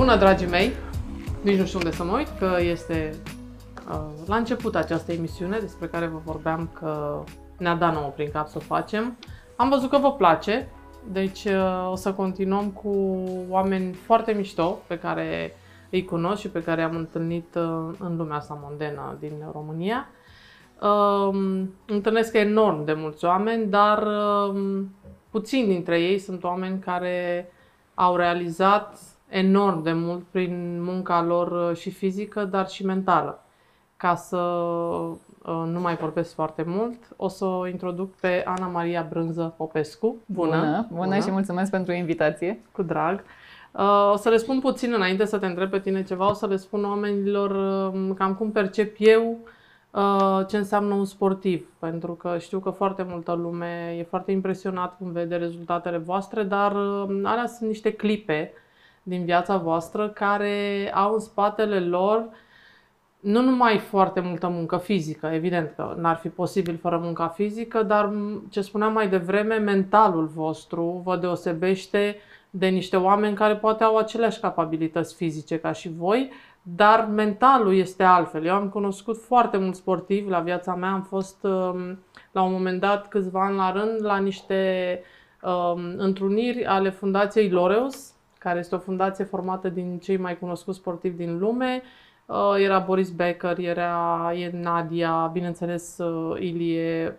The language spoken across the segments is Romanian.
Bună, dragii mei! Nici nu știu unde să mă uit, că este la început această emisiune despre care vă vorbeam că ne-a dat nouă prin cap să o facem. Am văzut că vă place, deci o să continuăm cu oameni foarte mișto pe care îi cunosc și pe care am întâlnit în lumea asta mondenă din România. Întâlnesc enorm de mulți oameni, dar puțini dintre ei sunt oameni care au realizat enorm de mult prin munca lor și fizică, dar și mentală. Ca să nu mai vorbesc foarte mult, o să o introduc pe Ana Maria Brânză Popescu. Bună! Bună și mulțumesc pentru invitație. Cu drag! O să le spun puțin înainte să te întreb pe tine ceva, o să le spun oamenilor cam cum percep eu ce înseamnă un sportiv, pentru că știu că foarte multă lume e foarte impresionat cum vede rezultatele voastre, dar alea sunt niște clipe din viața voastră care au în spatele lor nu numai foarte multă muncă fizică, evident că n-ar fi posibil fără munca fizică, dar ce spuneam mai devreme, mentalul vostru vă deosebește de niște oameni care poate au aceleași capabilități fizice ca și voi, dar mentalul este altfel. Eu am cunoscut foarte mulți sportivi la viața mea, am fost la un moment dat câțiva ani la rând la niște întruniri ale Fundației Loreus, care este o fundație formată din cei mai cunoscuți sportivi din lume. Era Boris Becker, era Nadia, bineînțeles Ilie,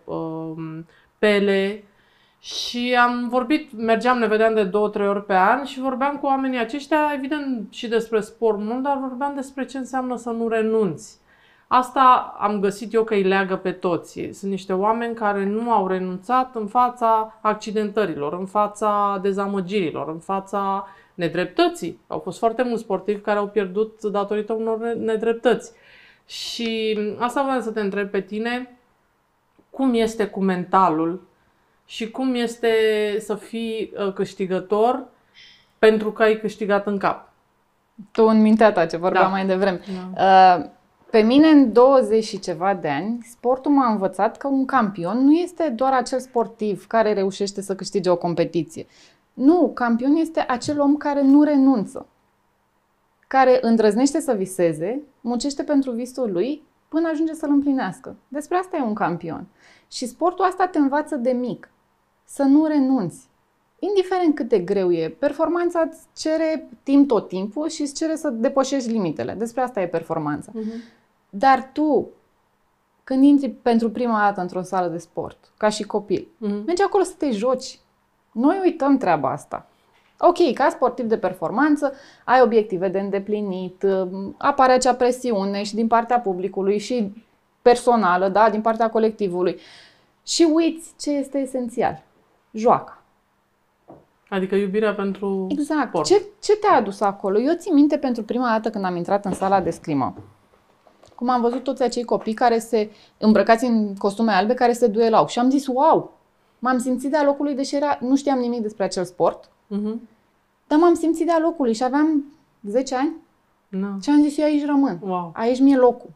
Pele. Și am vorbit, mergeam, ne vedeam de 2-3 ori pe an și vorbeam cu oamenii aceștia, evident și despre sport mult, dar vorbeam despre ce înseamnă să nu renunți. Asta am găsit eu că îi leagă pe toți. Sunt niște oameni care nu au renunțat în fața accidentărilor, în fața dezamăgirilor, în fața nedreptății. Au fost foarte mulți sportivi care au pierdut datorită unor nedreptăți. Și asta vreau să te întreb pe tine, cum este cu mentalul și cum este să fii câștigător pentru că ai câștigat în cap? Tu în mintea ta, ce vorbeam mai devreme. Da. Pe mine, în 20 și ceva de ani, sportul m-a învățat că un campion nu este doar acel sportiv care reușește să câștige o competiție. Nu, campion este acel om care nu renunță, care îndrăznește să viseze, muncește pentru visul lui până ajunge să-l împlinească. Despre asta e un campion. Și sportul asta te învață de mic, să nu renunți. Indiferent cât de greu e, performanța îți cere timp tot timpul și îți cere să depășești limitele. Despre asta e performanța. Dar tu, când intri pentru prima dată într-o sală de sport, ca și copil, mergi acolo să te joci. Noi uităm treaba asta. Ok, ca sportiv de performanță, ai obiective de îndeplinit, apare acea presiune și din partea publicului și personală, da, din partea colectivului. Și uiți ce este esențial. Joaca. Adică iubirea pentru exact. sport. Ce te-a adus acolo? Eu țin minte pentru prima dată când am intrat în sala de scrimă, cum am văzut toți acei copii care se îmbrăcați în costume albe, care se duelau. Și am zis, wow! M-am simțit de-a locului, deși nu știam nimic despre acel sport. Dar m-am simțit de-a locului și aveam 10 ani. Și am zis, eu aici rămân. Wow. Aici mi-e locul.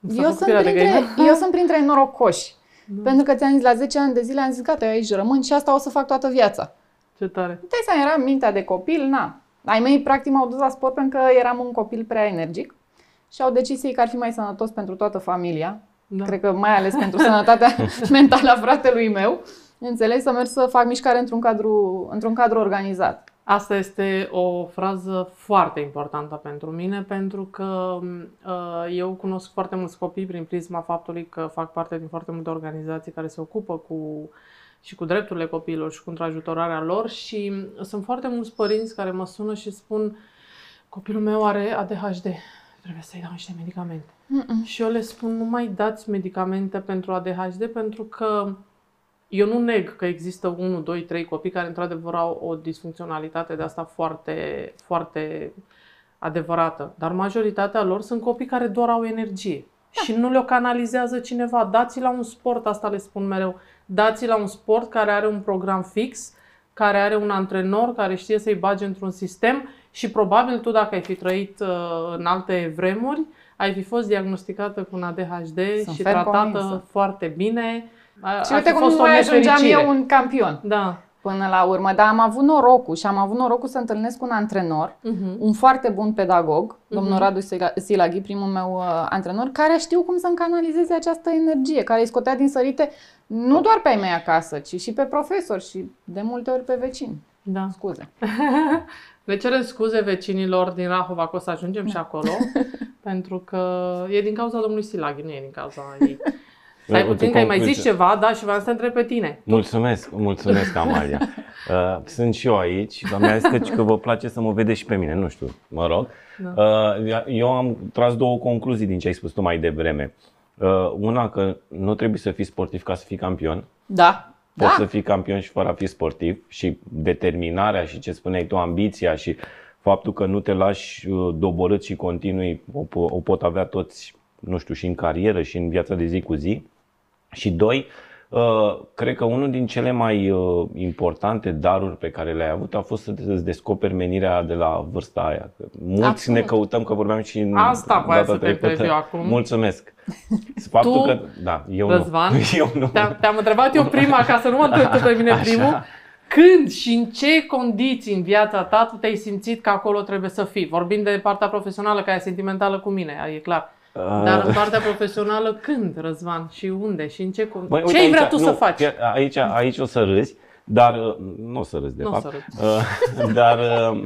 Eu sunt printre norocoși. Pentru că ți-am zis, la 10 ani de zile am zis, gata, eu aici rămân și asta o să fac toată viața. Ce tare! Dai seama, eram mintea de copil, Ai mei, practic, m-au dus la sport pentru că eram un copil prea energic și au decis ei că ar fi mai sănătos pentru toată familia. Da. Cred că mai ales pentru sănătatea mentală a fratelui meu. Înțeleg, să merg să fac mișcare într-un cadru organizat. Asta este o frază foarte importantă pentru mine, pentru că eu cunosc foarte mulți copii prin prisma faptului că fac parte din foarte multe organizații care se ocupă și cu drepturile copiilor și cu ajutorarea lor și sunt foarte mulți părinți care mă sună și spun, copilul meu are ADHD, trebuie să-i dau niște medicamente. Și eu le spun, nu mai dați medicamente pentru ADHD, pentru că eu nu neg că există 1, 2, 3 copii care într-adevăr au o disfuncționalitate de asta foarte, foarte adevărată. Dar majoritatea lor sunt copii care doar au energie și nu le-o canalizează cineva. Dați-i la un sport, asta le spun mereu, dați-i la un sport care are un program fix, care are un antrenor care știe să-i bage într-un sistem și probabil tu, dacă ai fi trăit în alte vremuri, ai fi fost diagnosticată cu un ADHD și tratată foarte bine. Și uite cum mai ajungeam eu un campion. Da. până la urmă, dar am avut norocul și am avut norocul să întâlnesc un antrenor, un foarte bun pedagog, domnul Radu Silaghi, primul meu antrenor, care știu cum să-mi canalizeze această energie, care îi scotea din sărite nu doar pe ai mei acasă, ci și pe profesori și de multe ori pe vecini. Da. Scuze. Le cerem scuze vecinilor din Rahova că o să ajungem și acolo, pentru că e din cauza domnului Silaghi, nu e din cauza ei. Stai puțin că ai mai zis ceva, da, și vreau să te întreb pe tine. Mulțumesc, Amalia. Sunt și eu aici, dar mi-a zis că vă place să mă vedeți și pe mine, nu știu, mă rog. Da. Eu am tras două concluzii din ce ai spus tu mai devreme. Una, că nu trebuie să fii sportiv ca să fii campion. Da. Poți să fii campion și fără a fi sportiv, și determinarea și ce spuneai tu, ambiția și faptul că nu te lași doborât și continui, o pot avea toți, nu știu, și în carieră și în viața de zi cu zi. Și doi, cred că unul din cele mai importante daruri pe care le-ai avut a fost să îți descoperi menirea de la vârsta aia. Mulți ne căutăm, că vorbeam și în asta data trecută. Acum. Mulțumesc. Faptul că, da, eu Răzvan, nu. Te-am întrebat eu prima, ca să nu mă întreb tu pe mine primul. Când și în ce condiții în viața ta tu te-ai simțit că acolo trebuie să fii? Vorbim de partea profesională, care e sentimentală cu mine, e clar. Dar în partea profesională, când, Răzvan? Și unde? Și în ce condiții? Ce ai vrea tu să faci? Aici o să râzi, dar nu o să râzi, de fapt. Dar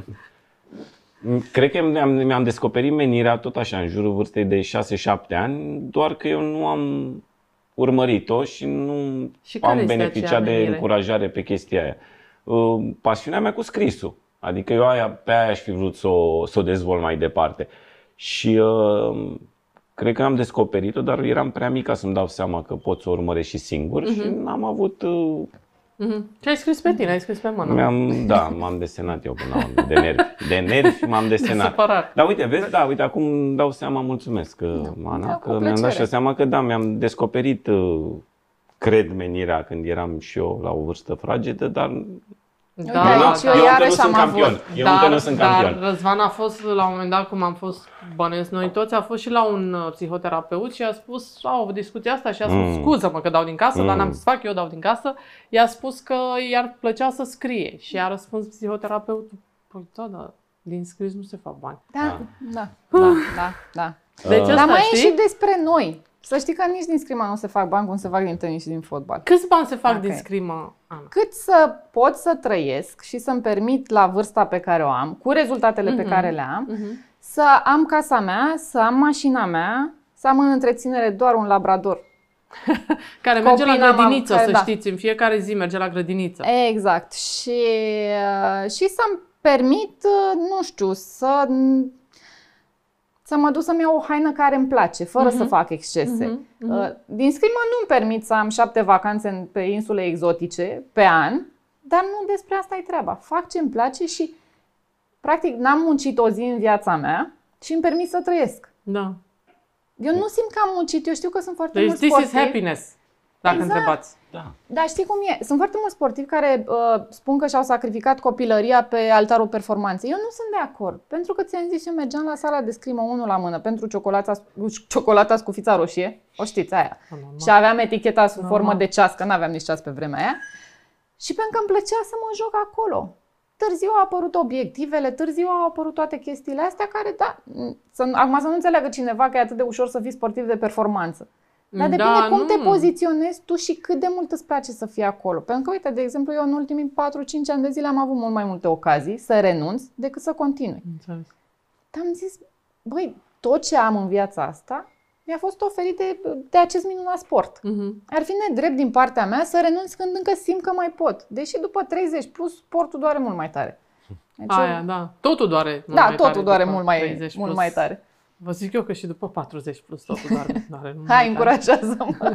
cred că mi-am descoperit menirea tot așa, în jurul vârstei de 6-7 ani, doar că eu nu am urmărit-o și nu am beneficiat de încurajare pe chestia aia. Pasiunea mea cu scrisul, adică eu pe aia aș fi vrut să o dezvolt mai departe. Și cred că am descoperit-o, dar eram prea mic ca să-mi dau seama că pot să o urmăresc și singur și n-am avut... Ce ai scris pe tine? Ai scris pe mână? M-am desenat eu până la urmă, de nervi m-am desenat. Dar uite, vezi, uite, acum îmi dau seama, mulțumesc, Ana, că mi-am dat și seama că mi-am descoperit, cred, menirea când eram și eu la o vârstă fragedă, dar... Da, eu încă nu sunt campion. Dar Răzvan a fost, la un moment dat, cum am fost bănuiesc noi toți, a fost și la un psihoterapeut și a spus, o discuție asta și a spus, scuză-mă că dau din casă, dar n-am să fac, eu dau din casă. I-a spus că i-ar plăcea să scrie și a răspuns psihoterapeutul, păi da, din scris nu se fac bani. Da. Deci dar mai e și despre noi. Să știi că nici din scrima nu se fac bani cum se fac din tenis și din fotbal. Câți bani se fac din scrima, Ana? Cât să pot să trăiesc și să-mi permit la vârsta pe care o am, cu rezultatele pe care le am, să am casa mea, să am mașina mea, să am în întreținere doar un labrador. Care merge la grădiniță, să știți, în fiecare zi merge la grădiniță. Exact. Și să-mi permit, nu știu, să mă duc să-mi iau o haină care îmi place, fără să fac excese. Din scrimă nu-mi permit să am 7 vacanțe pe insule exotice pe an, dar nu despre asta e treaba. Fac ce îmi place și, practic, n-am muncit o zi în viața mea și îmi permit să trăiesc. Da. Eu nu simt că am muncit, eu știu că sunt foarte mulți sportivi. sportivi. This is happiness, dacă întrebați. Da. Dar știi cum e? Sunt foarte mulți sportivi care spun că și-au sacrificat copilăria pe altarul performanței. Eu nu sunt de acord. Pentru că ți-am zis, eu mergeam la sala de scrimă unul la mână pentru ciocolata cu fița roșie. O știți, aia. Și aveam eticheta sub formă de ceas, că n-aveam nici ceas pe vremea aia. Și pentru că îmi plăcea să mă joc acolo. Târziu au apărut obiectivele, târziu au apărut toate chestiile astea care, acum să nu înțeleagă cineva că e atât de ușor să fii sportiv de performanță. Dar depinde cum te poziționezi tu și cât de mult îți place să fii acolo. Pentru că, uite, de exemplu, eu în ultimii 4-5 ani de zile am avut mult mai multe ocazii să renunț decât să continui. Dar am zis, băi, tot ce am în viața asta mi-a fost oferit de acest minunat sport. Ar fi nedrept din partea mea să renunț când încă simt că mai pot. Deși după 30 plus, sportul doare mult mai tare. Deci totul doare mult mai tare. Totul doare mult mai tare. Vă zic eu că și după 40 plus totul doare. Hai, încurajează-mă!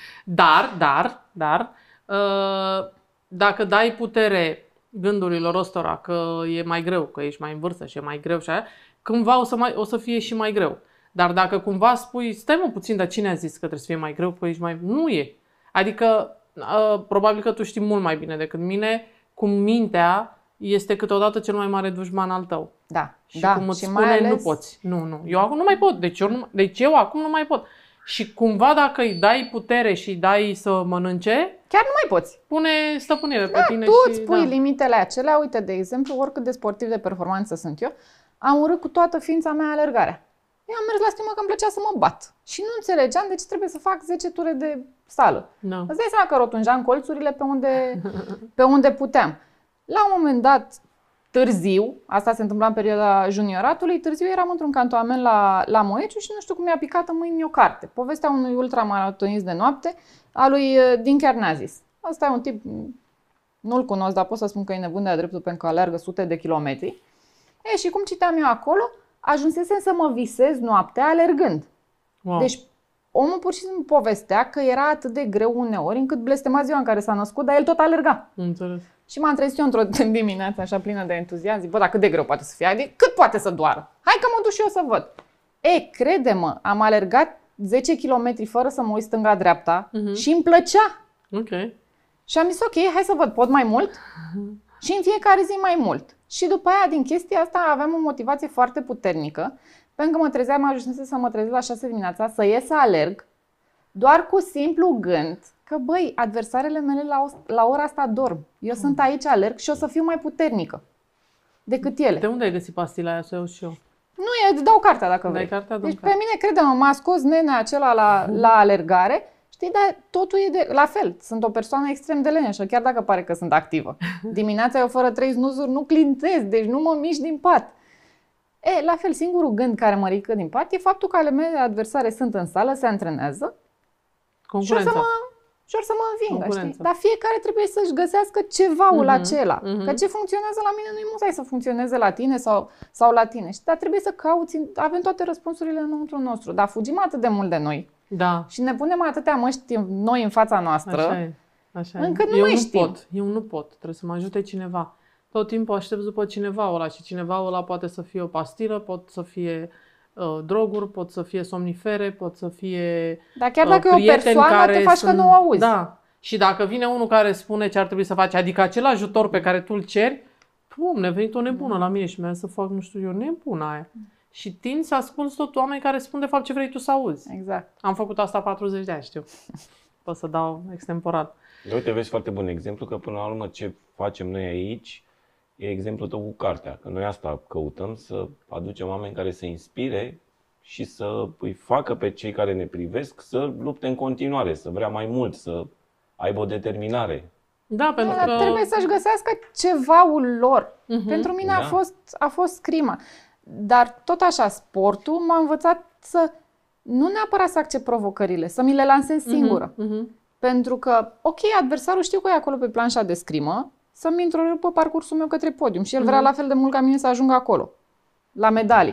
Dar, dacă dai putere gândurilor ăstora că e mai greu, că ești mai în vârstă și e mai greu și aia, cândva o să fie și mai greu. Dar dacă cumva spui, stai mă puțin, dar cine a zis că trebuie să fie mai greu, că ești mai... Nu e. Adică, probabil că tu știi mult mai bine decât mine cum mintea este câteodată cel mai mare dușman al tău. Da. Și cum îți spune, nu poți. Nu. Eu acum nu mai pot. Deci eu acum nu mai pot. Și cumva dacă îi dai putere și îi dai să mănânce, chiar nu mai poți. Pune stăpânire pe tine tu și... îți pui limitele acelea. Uite, de exemplu, oricât de sportiv de performanță sunt eu, am urât cu toată ființa mea alergarea. Eu am mers la schimbă că îmi plăcea să mă bat. Și nu înțelegeam de ce trebuie să fac 10 ture de sală. No. Îți dai seama că rotunjeam colțurile pe unde puteam. La un moment dat, târziu, asta se întâmpla în perioada junioratului, târziu eram într-un cantonament la Moeciu și nu știu cum mi-a picat în mâini o carte. Povestea unui ultramaratonist de noapte, a lui Dinker Nazis. Asta e un tip, nu-l cunosc, dar pot să spun că e nebun de-a dreptul pentru că alergă sute de kilometri. Și cum citeam eu acolo, ajunsesem să mă visez noaptea alergând. Wow. Deci omul pur și simplu povestea că era atât de greu uneori încât blestema ziua în care s-a născut, dar el tot alerga. Înțeles. Și m-am trezit eu într-o dimineață așa plină de entuziasm, zic, bă, dar cât de greu poate să fie? Adică, cât poate să doară? Hai că mă duc și eu să văd. Crede-mă, am alergat 10 km fără să mă uit stânga-dreapta și îmi plăcea. Okay. Și am zis, ok, hai să văd, pot mai mult? Și în fiecare zi mai mult. Și după aia, din chestia asta, aveam o motivație foarte puternică, pentru că mă trezeam, ajunsese să mă trezesc la 6 dimineața, să ies să alerg, doar cu simplu gând că, băi, adversarele mele la ora asta dorm. Eu sunt aici, alerg și o să fiu mai puternică decât ele. De unde ai găsit pastila aia să iau și eu? Nu, îți dau cartea dacă vrei. Deci pe mine, crede-mă, m-a scos nenea acela la alergare. Știi, dar totul e la fel. Sunt o persoană extrem de leneșă, chiar dacă pare că sunt activă. Dimineața eu fără 3 snuzuri nu clintez, deci nu mă mișc din pat. La fel, singurul gând care mă ridică din pat e faptul că ale mele adversare sunt în sală, se antrenează și or să mă învingă, știi? Dar fiecare trebuie să-și găsească cevaul acela. Că ce funcționează la mine nu-i musai să funcționeze la tine sau la tine. Dar trebuie să cauți, avem toate răspunsurile înăuntru nostru, dar fugim atât de mult de noi. Da. Și ne punem atâtea măști noi în fața noastră, încât nu mai știm. Eu nu pot, trebuie să mă ajute cineva. Tot timpul aștept după cineva ăla și cineva ăla poate să fie o pastilă, pot să fie droguri, pot să fie somnifere, pot să fie dar chiar dacă e o persoană, te faci că nu o auzi. Da. Și dacă vine unul care spune ce ar trebui să faci, adică acel ajutor pe care tu îl ceri, ne-a venit o nebună la mine și mi-a zis să fac, nu știu eu, nebună aia. Și tind să asculți tot oameni care spun de fapt ce vrei tu să auzi. Exact. Am făcut asta 40 de ani, știu. Pot să dau extemporal. Uite, vezi foarte bun exemplu că până la urmă ce facem noi aici e exemplul tău cu cartea. Că noi asta căutăm, să aducem oameni care să inspire și să îi facă pe cei care ne privesc să lupte în continuare, să vrea mai mult, să aibă o determinare. Da, pentru că trebuie să-și găsească cevaul lor. Pentru mine a fost scrima. Dar tot așa, sportul m-a învățat să nu neapărat să accept provocările, să mi le lansez singură. Pentru că, ok, adversarul știu că e acolo pe planșa de scrimă, să-mi întrerupă parcursul meu către podium și el vrea la fel de mult ca mine să ajungă acolo, la medalii.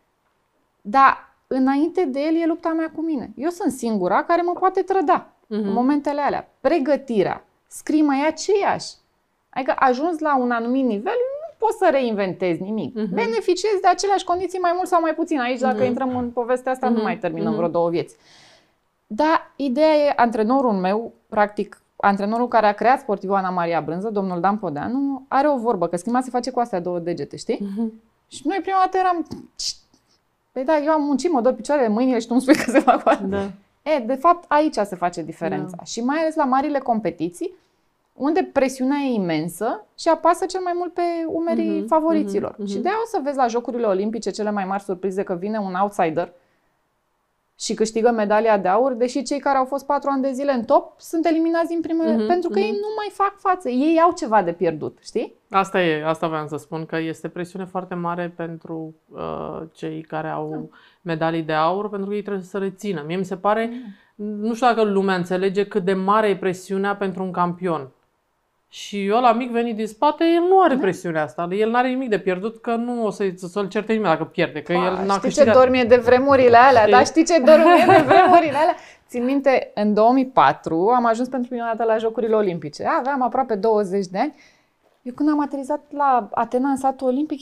Dar înainte de el e lupta mea cu mine. Eu sunt singura care mă poate trăda în momentele alea. Pregătirea, scrima e aceeași. Adică ajuns la un anumit nivel, nu poți să reinventezi nimic. Beneficiezi de aceleași condiții mai mult sau mai puțin. Aici, dacă intrăm în povestea asta, nu mai terminăm vreo 2 vieți. Dar ideea e, antrenorul meu, practic, antrenorul care a creat sportivul Ana Maria Brânză, domnul Dan Podeanu, are o vorbă, că schrima se face cu astea 2 degete, știi? Și noi prima dată eram, păi da, eu am muncit, mă dor picioarele, mâinile și tu îmi spui că se fac cu astea. Da. De fapt, aici se face diferența. Da. Și mai ales la marile competiții, unde presiunea e imensă și apasă cel mai mult pe umerii favoriților. Și de-aia o să vezi la Jocurile Olimpice cele mai mari surprize că vine un outsider și câștigă medalia de aur, deși cei care au fost 4 ani de zile în top sunt eliminați din primele, pentru că ei nu mai fac față. Ei au ceva de pierdut, știi? Asta vreau să spun, că este presiune foarte mare pentru cei care au medalii de aur, pentru că ei trebuie să rețină. Mie mi se pare, nu știu dacă lumea înțelege cât de mare e presiunea pentru un campion. Și eu la mic venit din spate, el nu are presiunea asta. El nu are nimic de pierdut, că nu o să-l certe nimeni dacă pierde. Că el n-a câștigat. Știi ce dormie de vremurile alea, da? Știi ce dormie de vremurile alea? Țin minte, în 2004 am ajuns pentru prima dată la Jocurile Olimpice. Aveam aproape 20 de ani. Eu când am aterizat la Atena, în satul olimpic,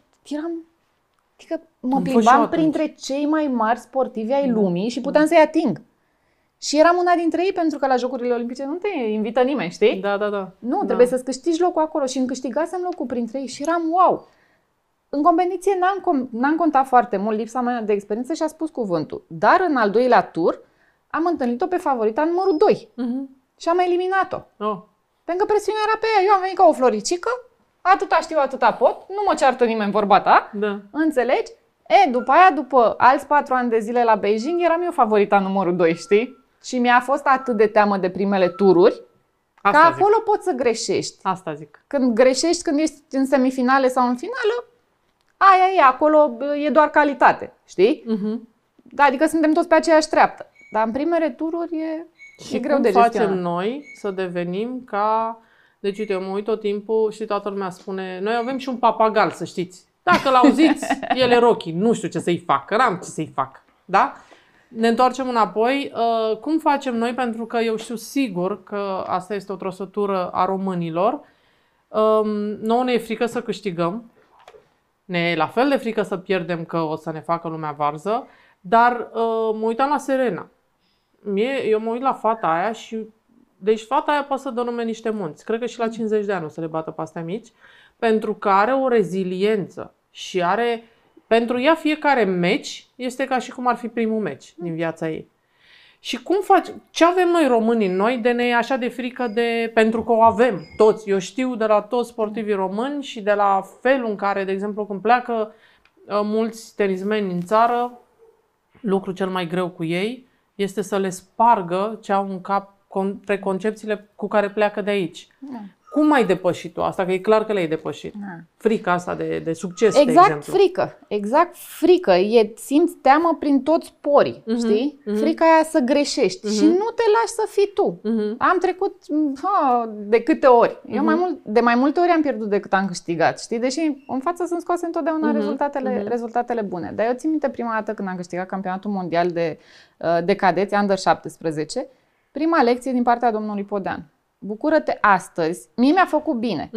adică mă plimbam printre cei mai mari sportivi ai lumii și puteam să-i ating. Și eram una dintre ei, pentru că la Jocurile Olimpice nu te invită nimeni, știi? Da. Nu, trebuie să-ți câștigi locul acolo și îmi câștigasem locul printre ei și eram wow! În competiție n-am contat foarte mult, lipsa mea de experiență și a spus cuvântul. Dar în al doilea tur am întâlnit-o pe favorita numărul 2 și am eliminat-o. Oh. Pentru că presiunea era pe ea. Eu am venit ca o floricică, atâta știu, atâta pot, nu mă ceartă nimeni vorba ta, Da. înțelegi? După aia, după alți 4 ani de zile la Beijing, eram eu favorita numărul 2, știi? Și mi-a fost atât de teamă de primele tururi, că acolo poți să greșești. Asta zic. Când greșești, când ești în semifinale sau în finală, aia e, acolo e doar calitate, știi? Da, adică suntem toți pe aceeași treaptă. Dar în primele tururi e greu de gestionat. Și cum facem noi să devenim ca... Deci, uite, eu mă uit tot timpul și toată lumea spune, noi avem și un papagal, să știți. Dacă l-auziți, el e Rocky, nu știu ce să-i fac, că n-am ce să-i fac. Da? Ne întoarcem înapoi. Cum facem noi? Pentru că eu știu sigur că asta este o trăsătură a românilor. Nouă ne e frică să câștigăm. Ne e la fel de frică să pierdem, că o să ne facă lumea varză. Dar mă uitam la Serena. Eu mă uit la fata aia și... Deci fata aia poate să dărume niște munți. Cred că și la 50 de ani o să le bată pe astea mici. Pentru că are o reziliență și are... Pentru ea fiecare meci este ca și cum ar fi primul meci din viața ei. Și cum faci? Ce avem noi românii? Noi de ne e așa de frică de... Pentru că o avem toți. Eu știu de la toți sportivii români și de la felul în care, de exemplu, când pleacă mulți tenismeni în țară, lucrul cel mai greu cu ei este să le spargă ce au în cap preconcepțiile cu care pleacă de aici. Cum ai depășit tu asta? Că e clar că le-ai depășit. Frica asta de succes, de exemplu. Exact frică. Simți teamă prin toți porii, știi? Frica aia să greșești și nu te lași să fii tu. Am trecut de câte ori. Eu de mai multe ori am pierdut decât am câștigat, știi? Deși în față sunt scoase întotdeauna rezultatele bune. Dar eu țin minte prima dată când am câștigat campionatul mondial de cadeți, Under 17, prima lecție din partea domnului Podean. Bucură-te astăzi, mie mi-a făcut bine,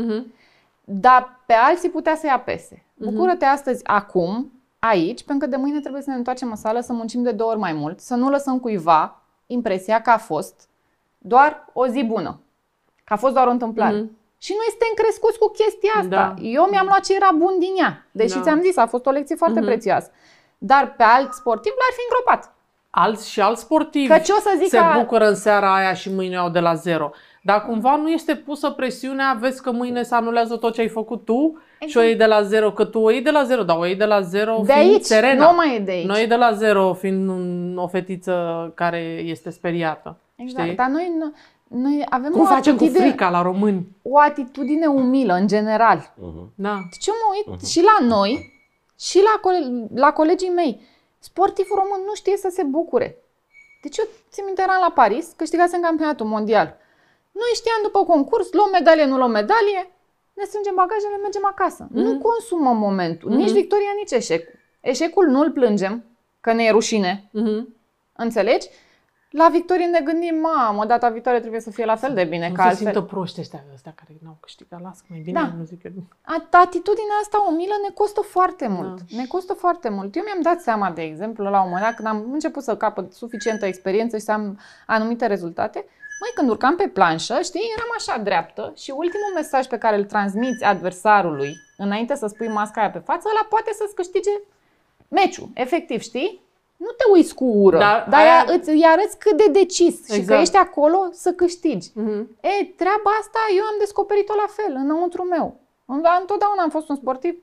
dar pe alții putea să-i apese. Bucură-te astăzi, acum, aici, pentru că de mâine trebuie să ne întoarcem în sală, să muncim de 2 ori mai mult, să nu lăsăm cuiva impresia că a fost doar o zi bună, că a fost doar o întâmplare. Și noi suntem crescuți cu chestia asta. Da. Eu mi-am luat ce era bun din ea, deși ți-am zis, a fost o lecție foarte prețioasă. Dar pe alt sportiv l-ar fi îngropat. Alți sportivi se bucură în seara aia și mâine au de la 0. Dar cumva nu este pusă presiunea, vezi că mâine se anulează tot ce ai făcut tu și o iei de la 0, că tu o iei de la 0, dar o iei de la 0 de fiind aici, Serena. Nu mai e de aici. Nu e de la 0 fiind o fetiță care este speriată. Exact, știi? dar noi avem cum facem cu frica la români? O atitudine umilă, în general. Da. Deci eu mă uit și la noi, și la colegii mei. Sportivul român nu știe să se bucure. Deci eu țin minte, eram la Paris, câștigasem campionatul mondial. Noi știam după concurs, luăm medalie, nu luăm medalie, ne strângem bagajele, mergem acasă. Nu consumăm momentul, nici victoria, nici eșecul. Eșecul nu-l plângem, că ne e rușine. Înțelegi? La victorie ne gândim, mamă, data viitoare trebuie să fie la fel de bine. Nu se simtă proști ăstea care n-au câștigat. Lasă, mai bine, nu zic eu. Atitudinea asta umilă ne costă foarte mult. Ne costă foarte mult. Eu mi-am dat seama, de exemplu, la un moment dat, când am început să capăt suficientă experiență și să am anumite rezultate, când urcam pe planșă, știi, eram așa dreaptă și ultimul mesaj pe care îl transmiți adversarului, înainte să spui masca aia pe față, ăla poate să-ți câștige meciul, efectiv, știi? Nu te uiți cu ură, dar îi arăți cât de decis și că ești acolo să câștigi. Treaba asta eu am descoperit-o la fel, înăuntru meu. Întotdeauna am fost un sportiv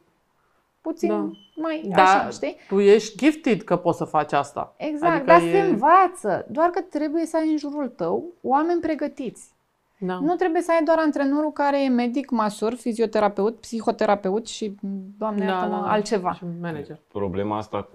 puțin mai așa, știi? Tu ești gifted că poți să faci asta. Exact, adică dar se învață. Doar că trebuie să ai în jurul tău oameni pregătiți. Nu trebuie să ai doar antrenorul care e medic, masor, fizioterapeut, psihoterapeut și, Doamne iartă-mă, altceva. Și manager. Problema asta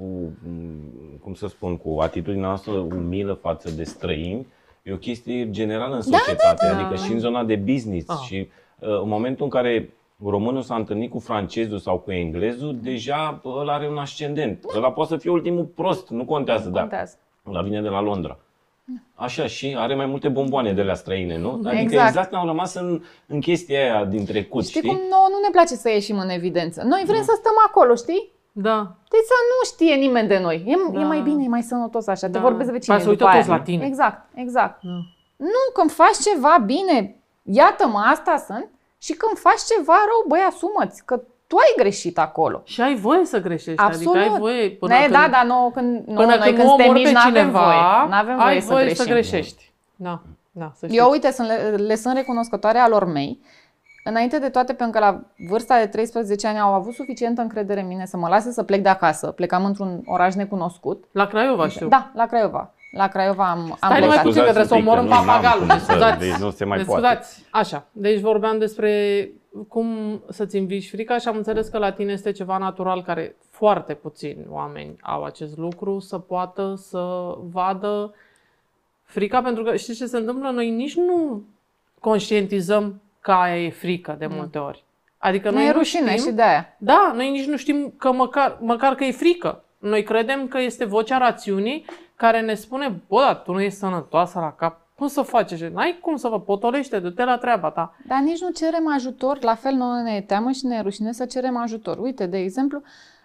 cu atitudinea noastră umilă față de străini, e o chestie generală în societate, adică și în zona de business. Și în momentul în care românul s-a întâlnit cu francezul sau cu englezul, deja ăla are un ascendent. Ăla poate să fie ultimul prost, nu contează, ăla vine de la Londra. Așa, și are mai multe bomboane de la străine, nu? Adică exact am rămas în chestia aia din trecut, știi? Cum nouă nu ne place să ieșim în evidență. Noi vrem să stăm acolo, știi? Da. Deci să nu știe nimeni de noi. E mai bine, e mai sănătos așa. Te vorbesc de vecinii după aia. La tine. Exact. Nu, când faci ceva bine, iată-mă, asta sunt. Și când faci ceva rău, băi, asumă-ți că tu ai greșit acolo. Și ai voie să greșești. Absolut. Adică ai voie până când, da, dar noi când suntem mici n-avem voie. N-avem voie să greșim. Să greșești. Da, să știți. Eu, uite, le sunt recunoscătoare alor mei. Înainte de toate, pentru că la vârsta de 13 ani au avut suficientă încredere în mine să mă lase să plec de acasă. Plecam într-un oraș necunoscut. La Craiova, știu. Da, la Craiova. La Craiova am plecat. Stai numai puțin că trebuie să omorâm papagalul. Deci nu se mai poate. Așa, deci vorbeam despre cum să-ți învingi frica și am înțeles că la tine este ceva natural care foarte puțini oameni au acest lucru, să poată să vadă frica, pentru că știi ce se întâmplă? Noi nici nu conștientizăm că aia e frică de multe ori. Adică noi e rușine și de aia. Da, noi nici nu știm că măcar că e frică. Noi credem că este vocea rațiunii care ne spune, bă, dar tu nu ești sănătoasă la cap. Cum să faci? N-ai cum să vă potolește, du-te la treaba ta. Dar nici nu cerem ajutor, la fel nouă ne e teamă și ne e rușine să cerem ajutor. Uite, de exemplu,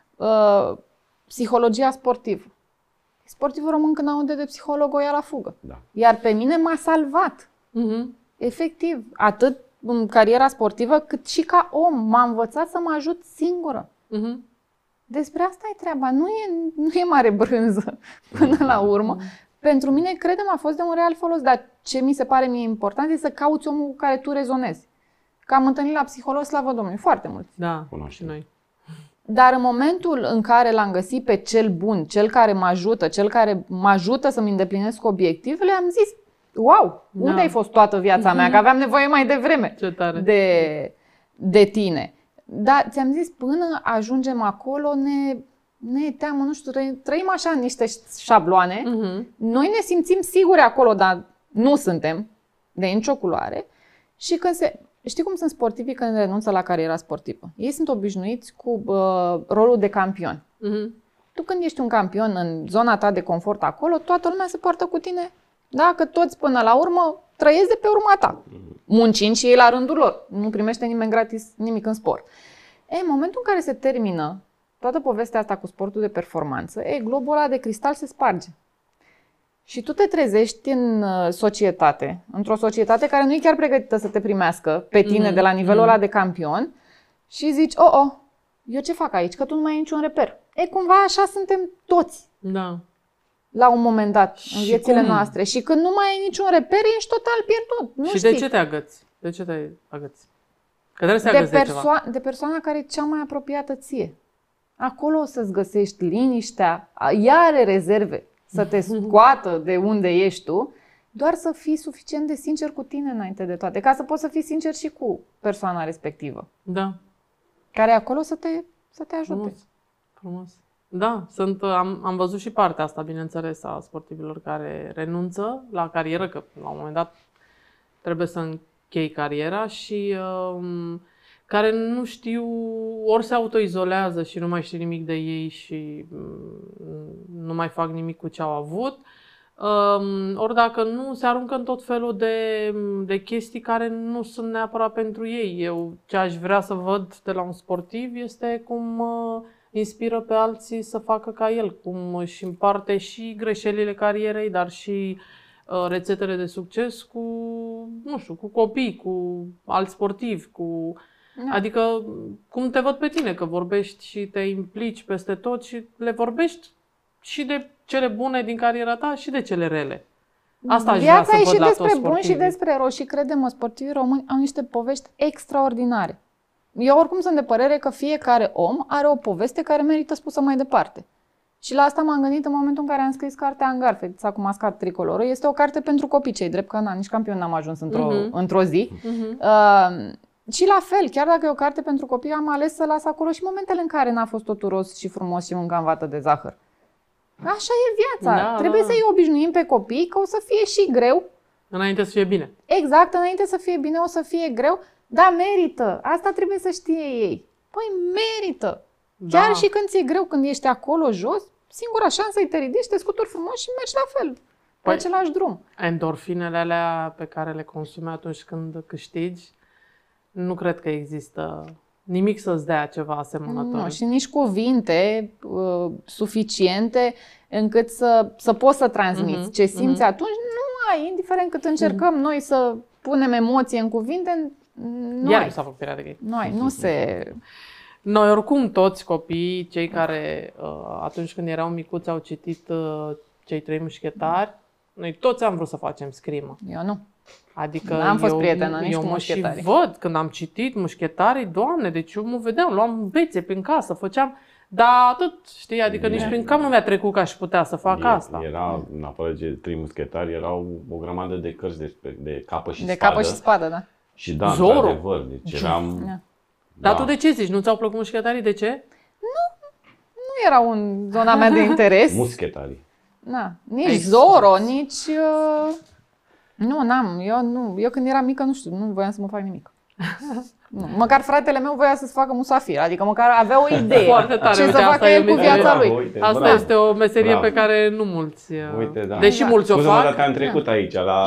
psihologia sportivă. Sportivul român când aude de psiholog o ia la fugă. Da. Iar pe mine m-a salvat. Efectiv, atât în cariera sportivă cât și ca om. M-a învățat să mă ajut singură. Despre asta e treaba. Nu e mare brânză până la urmă. Pentru mine, credem, a fost de un real folos. Dar ce mi se pare mie important e să cauți omul cu care tu rezonezi. Că am întâlnit la psiholog, slavă Domnului, foarte mulți. Da, și noi. Dar în momentul în care l-am găsit pe cel bun, cel care mă ajută, cel care mă ajută să-mi îndeplinesc obiectivele, am zis, wow, unde ai fost toată viața mea? Că aveam nevoie mai devreme de tine. Dar ți-am zis, până ajungem acolo, ne e teamă, nu știu, trăim așa în niște șabloane. Noi ne simțim siguri acolo, dar nu suntem de nicio culoare. Și știi cum sunt sportivii când renunță la cariera sportivă? Ei sunt obișnuiți cu rolul de campion. Tu când ești un campion în zona ta de confort acolo, toată lumea se poartă cu tine. Da? Că toți până la urmă trăiesc de pe urma ta. Muncind și ei la rândul lor. Nu primește nimeni gratis nimic în sport. În momentul în care se termină toată povestea asta cu sportul de performanță, globul ăla de cristal se sparge. Și tu te trezești în societate, într-o societate care nu e chiar pregătită să te primească pe tine de la nivelul ăla de campion și zici, eu ce fac aici? Că tu nu mai ai niciun reper. Cumva așa suntem toți. Da. La un moment dat în viețile noastre. Și când nu mai ai niciun reper, ești total pierdut. Nu știi. De ce te agăți? De ce te agăți? Că trebuie să te agăți de ceva. De persoana care e cea mai apropiată ție. Acolo o să-ți găsești liniștea, ea are rezerve să te scoată de unde ești tu, doar să fii suficient de sincer cu tine înainte de toate, ca să poți să fii sincer și cu persoana respectivă. Da. Care e acolo să te ajute. Frumos. Da, am văzut și partea asta, bineînțeles, a sportivilor care renunță la carieră, că la un moment dat trebuie să închei cariera și care nu știu, ori se autoizolează și nu mai știu nimic de ei și nu mai fac nimic cu ce au avut, ori dacă nu, se aruncă în tot felul de chestii care nu sunt neapărat pentru ei. Eu ce aș vrea să văd de la un sportiv este cum inspiră pe alții să facă ca el, cum își împarte și greșelile carierei, dar și rețetele de succes cu, nu știu, cu copii, cu alți sportivi, cu... Adică cum te văd pe tine, că vorbești și te implici peste tot și le vorbești și de cele bune din cariera ta și de cele rele. Asta aș vrea să văd la toți sportivii. Viața e și despre bun și despre rău și credem-mă, sportivii români au niște povești extraordinare. Eu oricum sunt de părere că fiecare om are o poveste care merită spusă mai departe. Și la asta m-am gândit în momentul în care am scris cartea Angar, fetița cu mascat tricoloră. Este o carte pentru copii, cei drept că nici campion n-am ajuns într-o zi. Și la fel, chiar dacă e o carte pentru copii, am ales să las acolo și momentele în care n-a fost totul roz și frumos și mâncam vată de zahăr. Așa e viața. Trebuie să-i obișnuim pe copii că o să fie și greu. Înainte să fie bine. Exact, înainte să fie bine o să fie greu, dar merită. Asta trebuie să știe ei. Păi merită. Da. Chiar și când ți-e greu, când ești acolo jos, singura șansă e te ridici, te scuturi frumos și mergi la fel. Pe același drum. Endorfinele alea pe care le consumi atunci când câștigi, nu cred că există nimic să-ți dea ceva asemănător. Nu, și nici cuvinte suficiente încât să poți să transmiți ce simți atunci. Nu ai, indiferent cât încercăm noi să punem emoție în cuvinte, iar s-a făcut perioada de nu se... Noi oricum toți copiii, cei care atunci când erau micuți au citit Cei Trei Mușchetari, noi toți am vrut să facem scrimă. Eu nu. Adică n-am fost prietenă nici eu cu mă și mușchetarii. văd când am citit Mușchetarii, Doamne, deci eu mă vedeam, luam bețe prin casă, făceam, dar atât, știi, adică nici prin cap nu mi-a trecut că aș putea să fac asta. Era, în afară de Trei Muschetari, erau o grămadă de cărți de capă și De spadă. capă și spadă, da. Și da, Zorro. într-adevăr, deci eram... Da. Dar tu de ce zici? Nu ți-au plăcut Mușchetarii? De ce? Nu era în zona mea de interes. Muschetarii. Na, nici Exact. Zorro, nici... Nu, n-am. Eu când eram mică, nu știu, nu voiam să mă fac nimic. Nu. Măcar fratele meu voia să-ți facă musafir, adică măcar avea o idee Foarte tare, ce uite, să asta facă e el cu meseria. viața lui. Uite, Asta bravo. este o meserie Bravo. pe care nu mulți, Uite, da. deși mulți o Scuze-mă, dar fac, te-am trecut aici la...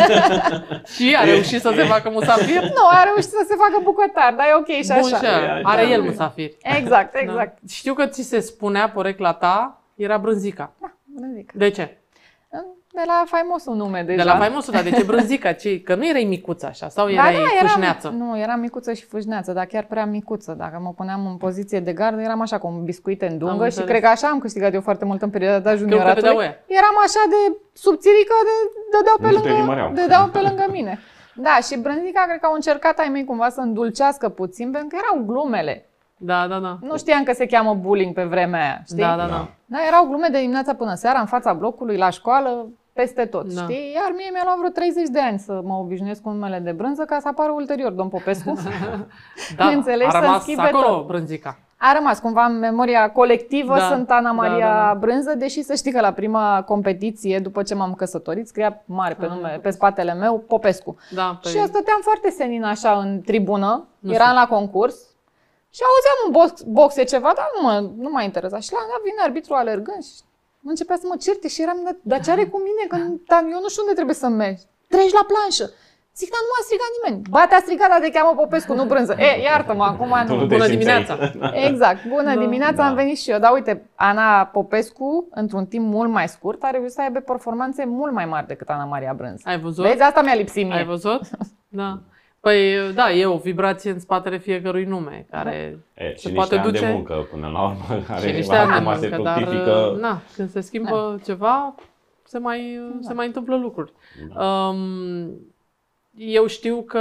și a reușit să se facă musafir. Nu, a reușit să se facă bucătar, dar e ok și Bun, așa. și are el musafir. Exact, exact. Da. Știu că ți se spunea, porecla ta, era Brânzica. Da, zic. De ce? De la faimosul nume deja. De la faimosul, dar de ce Brânzica? Că nu erai micuță așa, sau erai fâșneață? Nu, eram micuță și fâșneață, dar chiar prea micuță. Dacă mă puneam în poziție de gardă, eram așa cu un biscuit în dungă și înțeles. cred că așa am câștigat eu foarte mult în perioada vedeau junioratului. ea. Eram așa de subțirică, Nu te rimăreau. dădeau pe lângă mine. Da, și Brânzica cred că au încercat ai mei cumva să îndulcească puțin, pentru că erau glumele. Da, da, da. Nu știam că se cheamă bullying pe vremea aia, știi? Da, da, da. Da, erau glume de dimineața până seara, în fața blocului, la școală, peste tot, Da. știi? Iar mie mi-a luat vreo 30 de ani să mă obișnuiesc cu numele de Brânză, ca să apară ulterior Domn Popescu. Da, Înțelegi? a Să-mi rămas schimbe acolo tot. Brânzica. A rămas cumva în memoria colectivă, Da, sunt Ana Maria da, da. Brânză, deși să știi că la prima competiție, după ce m-am căsătorit, scria mare pe nume, pe spatele meu, Popescu. Da, Și eu stăteam foarte senin așa în tribună, Nu eram la concurs și auzeam un boxe ceva, dar nu m-a interesat. Și la un dat vine arbitru alergând și începea să mă certe și eram, dar ce are cu mine? Că eu nu știu unde trebuie să mergi. Treci la planșă. Zic, dar nu m-a strigat nimeni. Ba, te-a strigat, dar te cheamă Popescu, nu Brânză. Iartă-mă, acum Tu nu. nu te Bună simțeai. dimineața! Exact, bună Da. dimineața, Da. am venit și eu. Dar uite, Ana Popescu, într-un timp mult mai scurt, a reușit să aibă performanțe mult mai mari decât Ana Maria Brânză. Ai văzut? Vezi, asta mi-a lipsit mie. Ai văzut? Da. Păi, da, e o vibrație în spatele fiecărui nume care Și se niște poate ani duce. de muncă până la urmă, Și care niște ani de acum se muncă, dar fructifică. na, când se schimbă ceva, se mai întâmplă lucruri. Eu știu că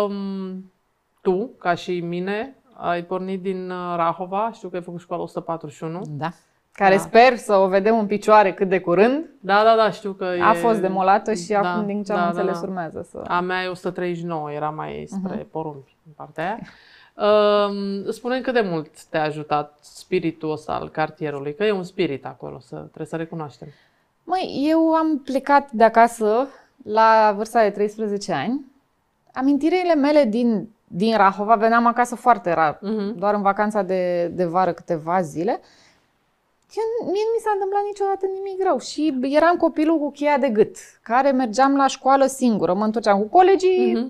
tu, ca și mine, ai pornit din Rahova, știu că ai făcut școala 141. Da. Care Da. sper să o vedem în picioare cât de curând. Da, știu că A fost demolată și Da, acum, din ce am da, înțeles, da. urmează să... A mea e 139, era mai spre porumbi în partea aia. Spune-mi cât de mult te-a ajutat spiritul ăsta al cartierului, că e un spirit acolo, trebuie să recunoaștem. Măi, eu am plecat de acasă la vârsta de 13 ani. Amintirile mele din Rahova, veneam acasă foarte rar, doar în vacanța de vară câteva zile. Mie nu mi s-a întâmplat niciodată nimic rău și eram copilul cu cheia de gât, care mergeam la școală singură, mă întorceam cu colegii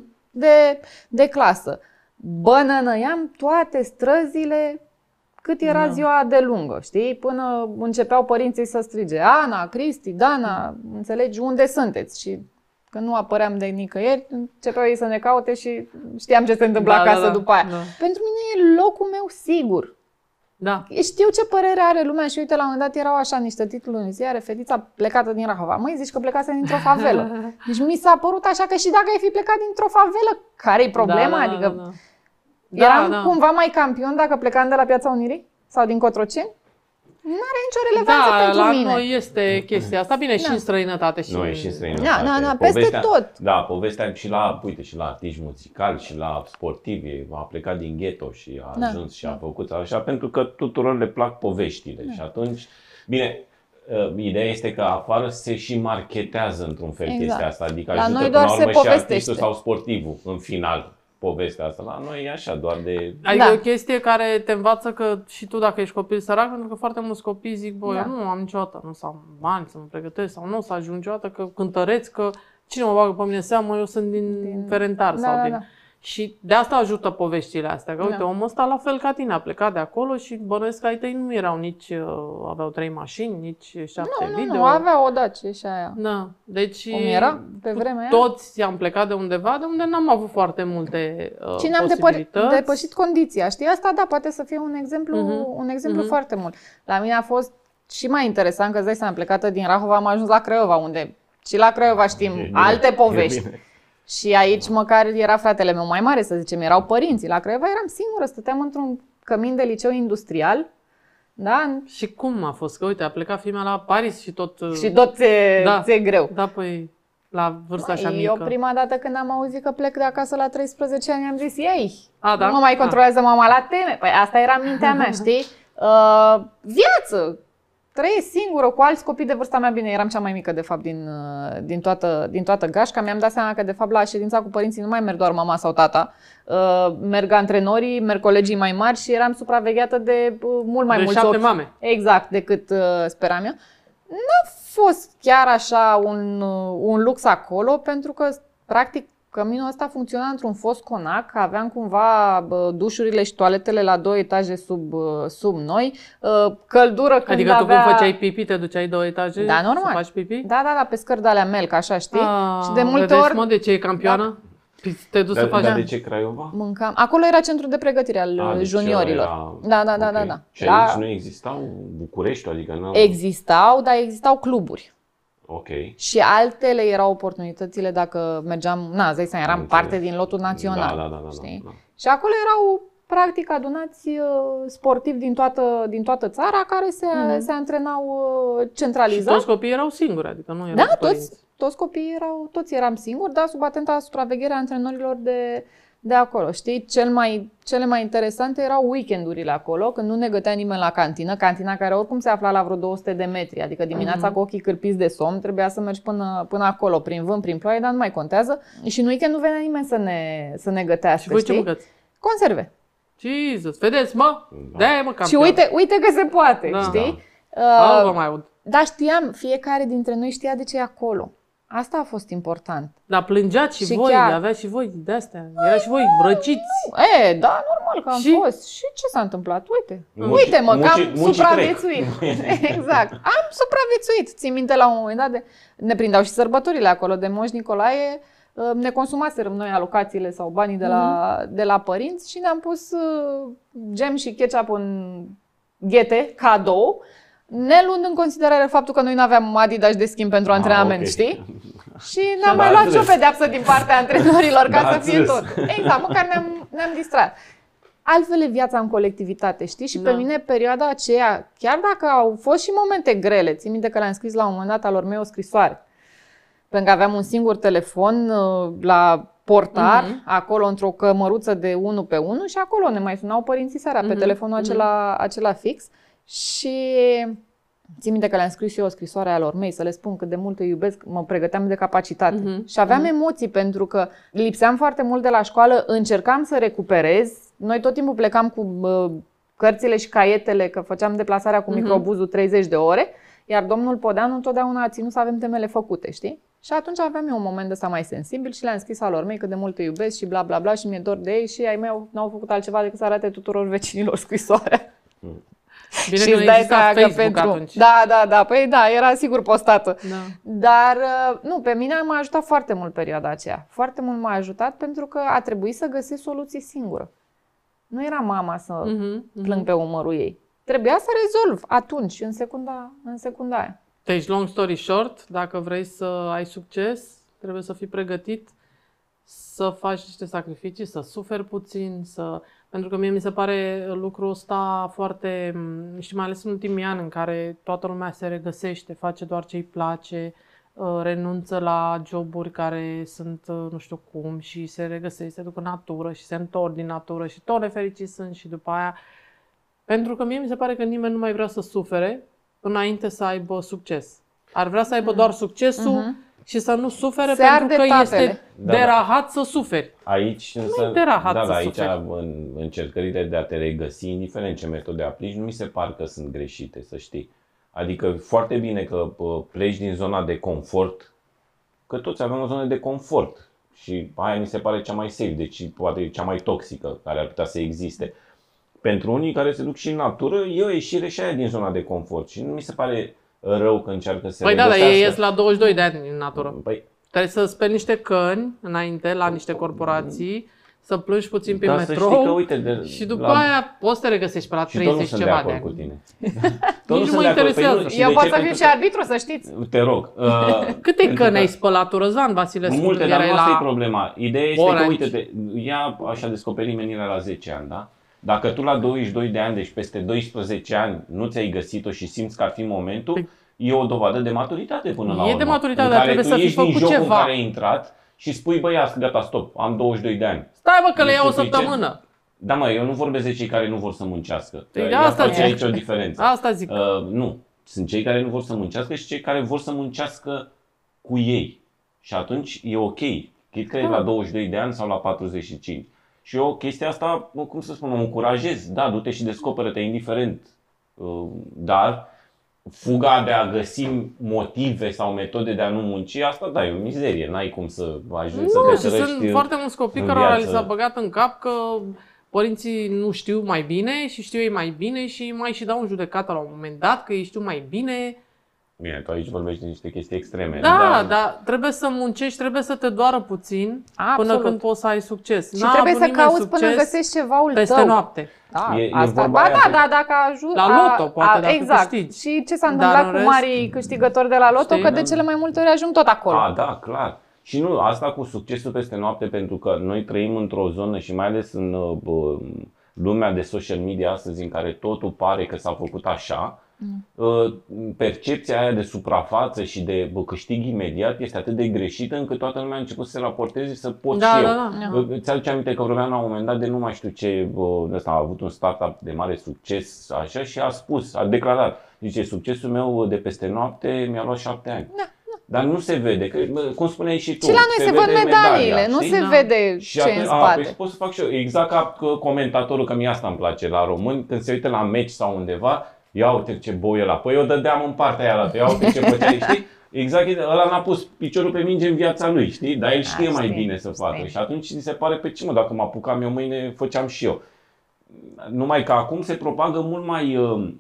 de clasă. Bănănăiam toate străzile cât era ziua de lungă, știi? Până începeau părinții să strige Ana, Cristi, Dana, înțelegi unde sunteți? Și când nu apăream de nicăieri, începeau ei să ne caute și știam ce se întâmpla acasă după aia. Da. Pentru mine e locul meu sigur. Da. Știu ce părere are lumea și uite, la un moment dat erau așa niște titluri în ziare, fetița plecată din Rahova. Măi, zici că plecase dintr-o favelă. Deci mi s-a părut așa că și dacă ai fi plecat dintr-o favelă, care-i problema? Adică eram cumva mai campion dacă plecam de la Piața Unirii sau din Cotroceni? N-are nicio relevanță pentru la mine. noi este chestia asta. Bine, și în străinătate. Și Nu, e și în străinătate. Da, peste tot. Da, povestea și la, uite, și la artiști muzicali și la sportivi, a plecat din ghetto și a ajuns și a făcut așa, pentru că tuturor le plac poveștile. Și atunci, bine, ideea este că afară se și marketează într-un fel chestia asta, adică la ajută noi până doar la urmă se și artistul povestește. sau sportivul în final. Povestea asta la noi e așa, doar de... Adică e o chestie care te învață că și tu dacă ești copil sărac, pentru că foarte mulți copii zic, bă, eu nu am niciodată, nu să am bani să mă pregătesc sau nu o să ajung niciodată, că cântăreț, că cine mă bagă pe mine seamă, eu sunt din Ferentar sau din... Și de asta ajută poveștile astea. Că uite, omul ăsta la fel ca tine a plecat de acolo și bănuiesc că ai tăi nu erau nici, aveau 3 mașini, nici 7 video. Nu, avea o Dacia și aia. Da, deci cum era pe vremea aia? Toți am plecat de undeva, de unde n-am avut foarte multe și ne-am depășit condiția, știi? Asta, da, poate să fie un exemplu foarte mult. La mine a fost și mai interesant că, îți dai seama, am plecat din Rahova, am ajuns la Craiova, unde și la Craiova știm alte povești. Și aici măcar era fratele meu mai mare, să zicem, erau părinții. La Craiova eram singură, stăteam într-un cămin de liceu industrial. Da? Și cum a fost? Că uite, a plecat fiimea la Paris și tot... Și tot ți-e greu. Da, păi, la vârsta așa mică. Eu prima dată când am auzit că plec de acasă la 13 ani, am zis, ei, da? nu mă mai controlează mama la teme. Păi asta era mintea mea, știi? Viață! Trăiesc singură cu alți copii de vârsta mea. Bine, eram cea mai mică de fapt din toată gașca. Mi-am dat seama că de fapt la ședința cu părinții nu mai merg doar mama sau tata. Merg antrenorii, merg colegii mai mari și eram supravegheată de mult mai mulți 7 mame. Exact, decât speram eu. N-a fost chiar așa un lux acolo, pentru că practic căminul ăsta funcționa într-un fost conac, aveam cumva dușurile și toaletele la 2 etaje sub noi, căldură când adică tu când făceai pipi, te duceai 2 etaje normal. să faci pipi? Da, pe scări de-alea melc, așa, știi? Și de multe vedeți, ori... Mă, de ce e campioană? Te duci să faci... Dar de ce Craiova? Mâncam. Acolo era centrul de pregătire al juniorilor. Era... Da. Și aici nu existau București, adică nu... Existau, dar existau cluburi. Ok. Și altele erau oportunitățile dacă mergeam, îți dai seama, eram parte din lotul național. Da. Și acolo erau practic adunați sportivi din toată țara care se antrenau centralizat. Și toți copiii erau singuri, adică nu erau toți copiii toți eram singuri, dar sub atenta supraveghere a antrenorilor de acolo. Știi, cele mai interesante erau weekendurile acolo, când nu ne gătea nimeni la cantină, cantina care oricum se afla la vreo 200 de metri, adică dimineața cu ochii cârpiți de somn, trebuia să mergi până acolo, prin vânt, prin ploaie, dar nu mai contează. Și în weekend nu venea nimeni să ne gătească. Și voi ce mâncați? Conserve. Jesus, vedeți, mă? De-aia mă cam. Și uite că se poate, știi? Vă mai aud. Dar știam, fiecare dintre noi știa de ce e acolo. Asta a fost important. Dar plângeați și voi, aveați și voi de-astea. Era și voi răciți. Da, normal că am fost. Și ce s-a întâmplat? Uite-mă, că am supraviețuit. Exact. Am supraviețuit. Țin minte la un moment dat, ne prindeau și sărbătorile acolo de Moș Nicolae. Ne consumaserăm noi alocațiile sau banii de la părinți și ne-am pus gem și ketchup în ghete, cadou, ne luând în considerare faptul că noi nu aveam Adidas de schimb pentru antrenament, știi? Și ne-am mai luat și o pedeapsă din partea antrenorilor ca să fie tot. Exact, măcar ne-am distrat. Altfel e viața în colectivitate, știi? Și pe mine perioada aceea, chiar dacă au fost și momente grele, țin minte că le-am scris la un moment dat alor mei o scrisoare, pentru că aveam un singur telefon la portar, acolo într-o cămăruță de 1 pe 1 și acolo ne mai sunau părinții seara pe telefonul acela fix. Și țin minte că le-am scris și eu o scrisoare a lor mei să le spun cât de mult îi iubesc, mă pregăteam de capacitate. Și aveam emoții pentru că lipseam foarte mult de la școală, încercam să recuperez. Noi tot timpul plecam cu cărțile și caietele, că făceam deplasarea cu microbuzul 30 de ore, iar domnul Podeanu întotdeauna a ținut să avem temele făcute, știi? Și atunci aveam eu un moment ăsta mai sensibil și le-am scris alor mei cât de mult îi iubesc și bla bla bla și mi-e dor de ei și ai mei n-au făcut altceva decât să arate tuturor vecinilor scrisoarea. Bine și că nu exista Facebook atunci. Da, păi da, era sigur postată. Dar nu, pe mine m-a ajutat foarte mult perioada aceea. Foarte mult m-a ajutat pentru că a trebuit să găsesc soluții singură. Nu era mama să plâng pe umărul ei. Trebuia să rezolv atunci, în secunda aia. Deci, long story short, dacă vrei să ai succes, trebuie să fii pregătit să faci niște sacrificii, să suferi puțin, pentru că mie mi se pare lucrul ăsta foarte, și mai ales în ultimii ani în care toată lumea se regăsește, face doar ce îi place, renunță la joburi care sunt nu știu cum și se regăsește, se duc în natură și se întorc din natură și tot nefericiți sunt și după aia. Pentru că mie mi se pare că nimeni nu mai vrea să sufere înainte să aibă succes. Ar vrea să aibă doar succesul și să nu sufere pentru că este derahat să suferi. Aici însă, aici în încercările de a te regăsi, indiferent ce metode aplici, nu mi se par că sunt greșite, să știi. Adică foarte bine că pleci din zona de confort, că toți avem o zonă de confort. Și aia mi se pare cea mai safe, deci poate cea mai toxică care ar putea să existe. Pentru unii care se duc și în natură, e o ieșire și aia din zona de confort și nu mi se pare rău că încearcă să Păi da, dar ei ies la 22 de ani în natură. Păi, trebuie să speli niște căni înainte la niște corporații, să plângi puțin pe metrou să știi că, uite, și după aia poți să te regăsești pe la 30 ceva de ani. cu tine. Nici nu mă interesează. Eu pot să fiu și arbitru, să știți. Te rog. Câte căni ai spălat tu, Răzvan Vasilescu? Multe, dar nu asta e problema. Ideea este că, uite-te, ea așa descoperi menirea la 10 ani, da? Dacă tu la 22 de ani, deci peste 12 ani, nu ți-ai găsit-o și simți că ar fi momentul, e o dovadă de maturitate până la urmă. E de maturitate, dar trebuie să fi făcut ceva. În care ai intrat și spui, băi, gata, stop, am 22 de ani. Stai bă că le iau o săptămână. Da, mă, eu nu vorbesc de cei care nu vor să muncească. Asta zic. Aici o diferență. Asta zic. Nu, sunt cei care nu vor să muncească și cei care vor să muncească cu ei. Și atunci e ok. Chit că e la 22 de ani sau la 45. Și eu chestia asta, cum să spun, o încurajez. Da, du-te și descoperă-te, indiferent. Dar fuga de a găsi motive sau metode de a nu munci, asta da, e o mizerie. N-ai cum să ajungi să te trăiești. Sunt foarte mulți copii care li s-a băgat în cap că părinții nu știu mai bine și știu ei mai bine și mai și dau în judecată la un moment dat că ei știu mai bine. Bine, tu aici vorbești de niște chestii extreme. Da, dar trebuie să muncești, trebuie să te doară puțin până când poți să ai succes. Și trebuie să cauți până găsești cevaul peste tău. noapte. Da, asta, da, dacă ajut. La loto, poate, dacă exact. câștigi. Și ce s-a întâmplat cu marii câștigători de la loto, că de cele mai multe ori ajung tot acolo. Da, clar. Și nu, asta cu succesul peste noapte, pentru că noi trăim într-o zonă și mai ales în lumea de social media astăzi, în care totul pare că s-a făcut așa, percepția aia de suprafață și de câștig imediat este atât de greșită încât toată lumea a început să se raporteze să pot și eu. Îți aduce aminte că vorbeam la un moment dat de nu mai știu ce, ăsta a avut un startup de mare succes așa și a spus, a declarat, zice, succesul meu de peste noapte mi-a luat 7 ani. Dar nu se vede, că, cum spuneai și tu. Și la noi se văd medaliile, nu se vede și ce în spate. Păi pot să fac și eu, exact ca comentatorul, că mie asta îmi place la români, când se uită la meci sau undeva, ia uite ce bou e ăla, păi eu dădeam în partea aia altă, ia uite ce făceai, știi? Exact, ăla n-a pus piciorul pe minge în viața lui, știi? Dar el știe mai bine să facă și atunci mi se pare pe ce mă, dacă mă apucam eu mâine, făceam și eu. Numai că acum se propagă mult mai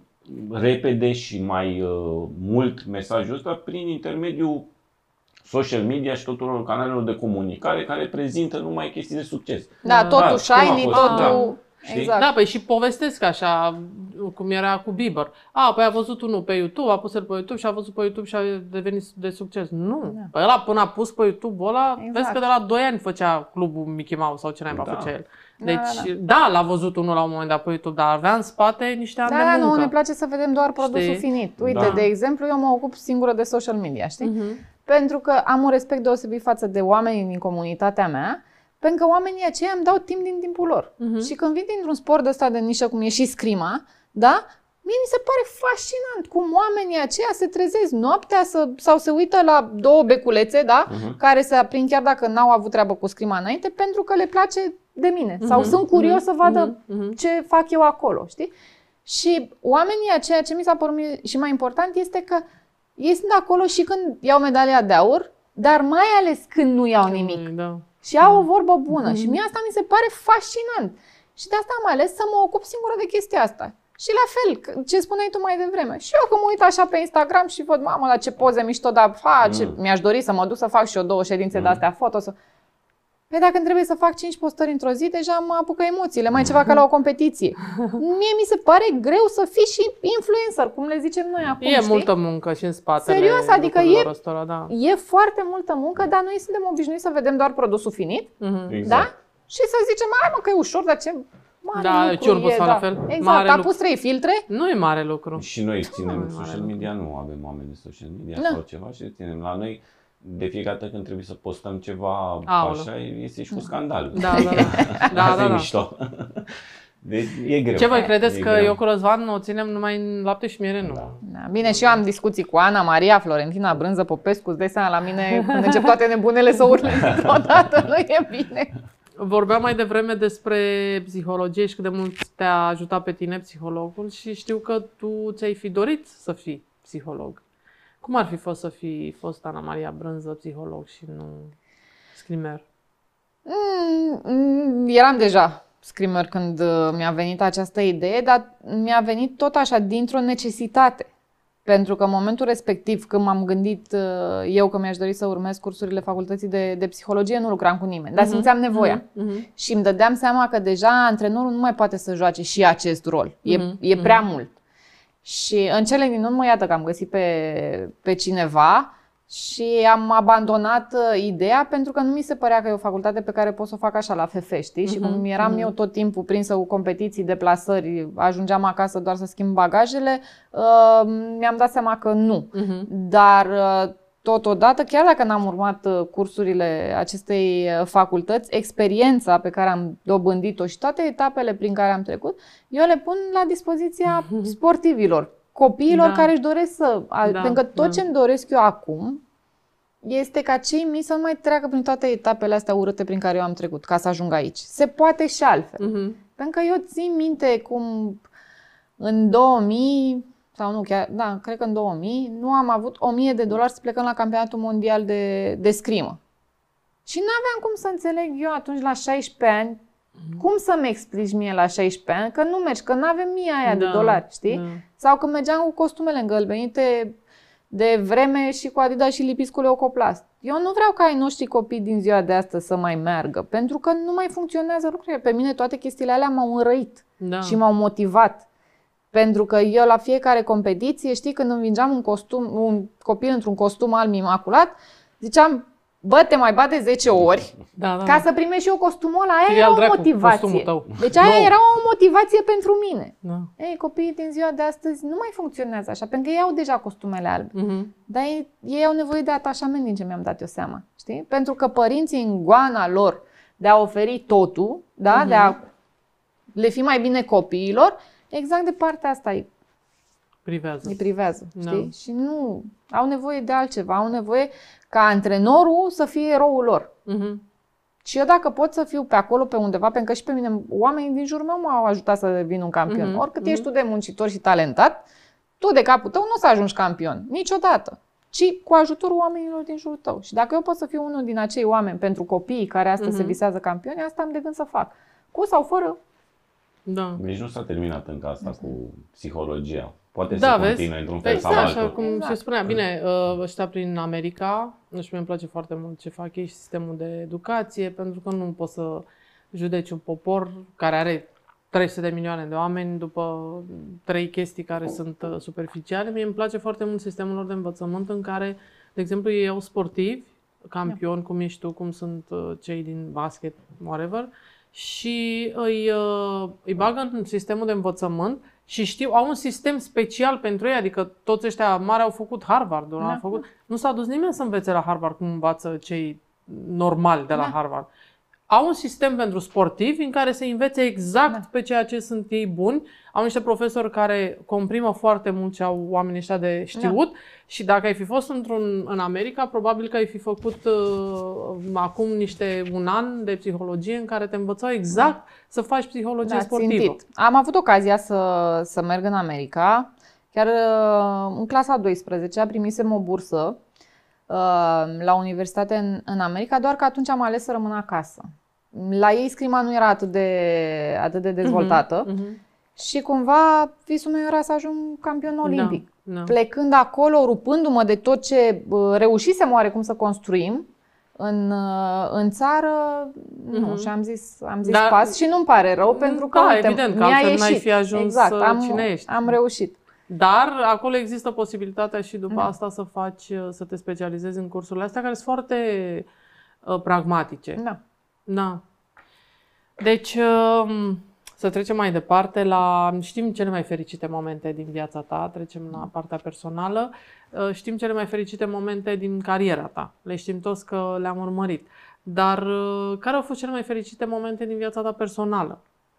repede și mai mult mesajul ăsta prin intermediul social media și tuturor canalelor de comunicare care prezintă numai chestii de succes. Da, totul shiny, totul... Exact. Da, păi și povestesc așa, cum era cu Bieber. Păi a văzut unul pe YouTube, a pus el pe YouTube și a văzut pe YouTube și a devenit de succes. Nu. Păi ăla până a pus pe YouTube ăla, vezi că de la 2 ani făcea clubul Mickey Mouse sau ce naiba făcea el. Deci, l-a văzut unul la un moment dat pe YouTube, dar avea în spate niște ani de muncă. Nu, ne place să vedem doar produsul finit. Uite, de exemplu, eu mă ocup singură de social media, știi? Pentru că am un respect deosebit față de oamenii din comunitatea mea, pentru că oamenii aceia îmi dau timp din timpul lor. Și când vin dintr-un sport ăsta de nișă, cum e și scrima, da? Mie mi se pare fascinant cum oamenii aceia se trezesc noaptea sau se uită la 2 beculețe, da? Care se aprind chiar dacă n-au avut treabă cu scrima înainte, pentru că le place de mine. Sau sunt curios să vadă ce fac eu acolo, știi? Și oamenii aceia, ce mi s-a părut și mai important, este că ei sunt acolo și când iau medalia de aur, dar mai ales când nu iau nimic. Și au o vorbă bună. Și mie asta mi se pare fascinant. Și de asta am ales să mă ocup singură de chestia asta. Și la fel, ce spuneai tu mai devreme. Și eu că mă uit așa pe Instagram și văd, mamă, la ce poze mișto, dar mi-aș dori să mă duc să fac și eu 2 ședințe de-astea foto. Păi dacă îmi trebuie să fac 5 postări într-o zi, deja mă apucă emoțiile, mai ceva ca la o competiție. Mie mi se pare greu să fii și influencer, cum le zicem noi acum, E multă muncă și în spatele. Serios, adică e foarte multă muncă, dar noi suntem obișnuiți să vedem doar produsul finit, da? Și să zicem, hai mă că e ușor, dar ce mare lucru e, la fel. Exact, a pus 3 filtre. Nu e mare lucru. Și noi ținem social media, nu avem oameni de social media sau ceva și ținem la noi. De fiecare dată când trebuie să postăm ceva așa, este și cu scandal. Da. E mișto. Deci e greu. Ce voi credeți că eu cu Răzvan o ținem numai în lapte și miere? Nu. Bine, și eu am discuții cu Ana Maria, Florentina Brânză, Popescu, îți dai seama la mine când încep toate nebunele să urle dintr-odată, nu e bine. Vorbeam mai devreme despre psihologie și cât de mult te-a ajutat pe tine psihologul și știu că tu ți-ai fi dorit să fii psiholog. Cum ar fi fost să fi fost Ana Maria Brânză psiholog și nu scrimer? Eram deja screamer când mi-a venit această idee, dar mi-a venit tot așa dintr-o necesitate. Pentru că în momentul respectiv, când m-am gândit eu că mi-aș dori să urmez cursurile facultății de psihologie, nu lucram cu nimeni, dar simțeam nevoia. Și îmi dădeam seama că deja antrenorul nu mai poate să joace și acest rol. E prea mult. Și în cele din urmă, iată că am găsit pe cineva și am abandonat ideea pentru că nu mi se părea că e o facultate pe care pot să o fac așa la FF, știi? Și cum eram eu tot timpul prinsă cu competiții, deplasări, ajungeam acasă doar să schimb bagajele, mi-am dat seama că nu. Dar totodată, chiar dacă n-am urmat cursurile acestei facultăți, experiența pe care am dobândit-o și toate etapele prin care am trecut, eu le pun la dispoziția sportivilor, copiilor care își doresc să... pentru că tot ce îmi doresc eu acum este ca cei mici să nu mai treacă prin toate etapele astea urâte prin care eu am trecut ca să ajung aici. Se poate și altfel. Pentru că eu țin minte cum în 2000... sau nu, chiar, da, cred că în 2000, nu am avut $1000 să plecăm la campionatul mondial de scrimă. Și nu aveam cum să înțeleg eu atunci la 16 ani, cum să-mi explici mie la 16 ani că nu mergi, că nu avem aia de dolari, știi? Sau că mergeam cu costumele îngălbenite de vreme și cu Adidas și lipiți cu leucoplast. Eu nu vreau ca ai noștri copii din ziua de astăzi să mai meargă, pentru că nu mai funcționează lucrurile. Pe mine toate chestiile alea m-au înrăit și m-au motivat. Pentru că eu la fiecare competiție, știi, când învingeam un copil într-un costum alb imaculat, ziceam, bă, te mai bat de 10 ori ca să primești și eu costumul ăla. Aia era o motivație. Deci aia era o motivație pentru mine. Ei, copiii din ziua de astăzi nu mai funcționează așa, pentru că ei au deja costumele albe. Dar ei au nevoie de atașament, din ce mi-am dat eu seama. Știi? Pentru că părinții în goana lor de a oferi totul, da? De a le fi mai bine copiilor, exact de partea asta îi privează, știi? Și nu au nevoie de altceva, au nevoie ca antrenorul să fie eroul lor. Și eu dacă pot să fiu pe acolo, pe undeva, pentru că și pe mine oamenii din jurul meu m-au ajutat să devin un campion. Oricât ești tu de muncitor și talentat, tu de capul tău nu o să ajungi campion, niciodată, ci cu ajutorul oamenilor din jurul tău. Și dacă eu pot să fiu unul din acei oameni pentru copiii care astăzi se visează campioni, asta am de gând să fac. Cu sau fără. Nici nu s-a terminat încă asta cu psihologia. Poate să continue într-un fel sau altul. Așa cum se spunea. Bine, ăștia prin America, nu știu, mi-e place foarte mult ce fac ei și sistemul de educație, pentru că nu poți să judeci un popor care are 300 de milioane de oameni după 3 chestii care sunt superficiale. Mie îmi place foarte mult sistemul lor de învățământ în care, de exemplu, ei au sportivi, campioni, cum ești tu, cum sunt cei din basket, whatever, și îi bagă în sistemul de învățământ și au un sistem special pentru ei, adică toți ăștia mari au făcut Harvard, nu s-a dus nimeni să învețe la Harvard cum învață cei normali de la Harvard. Au un sistem pentru sportivi în care se învețe exact pe ceea ce sunt ei buni. Au niște profesori care comprimă foarte mult ce au oamenii ăștia de știut și dacă ai fi fost în America, probabil că ai fi făcut acum un an de psihologie în care te învățau exact să faci psihologie sportivă. Țintit. Am avut ocazia să merg în America. Chiar în clasa 12 primisem o bursă la universitate în America, doar că atunci am ales să rămân acasă. La ei scrima nu era atât de dezvoltată și cumva visul meu era să ajung campion olimpic. Plecând acolo, rupându-mă de tot ce reușisem oarecum să construim în țară, nu, și am zis pas și nu-mi pare rău, pentru că evident, că altfel n-ai fi ajuns cine ești. Am reușit. Dar acolo există posibilitatea și după asta să te specializezi în cursurile astea, care sunt foarte pragmatice. Deci, să trecem mai departe știm cele mai fericite momente din viața ta, trecem la partea personală, știm cele mai fericite momente din cariera ta, le știm toți că le-am urmărit. Dar care au fost cele mai fericite momente din viața ta personală?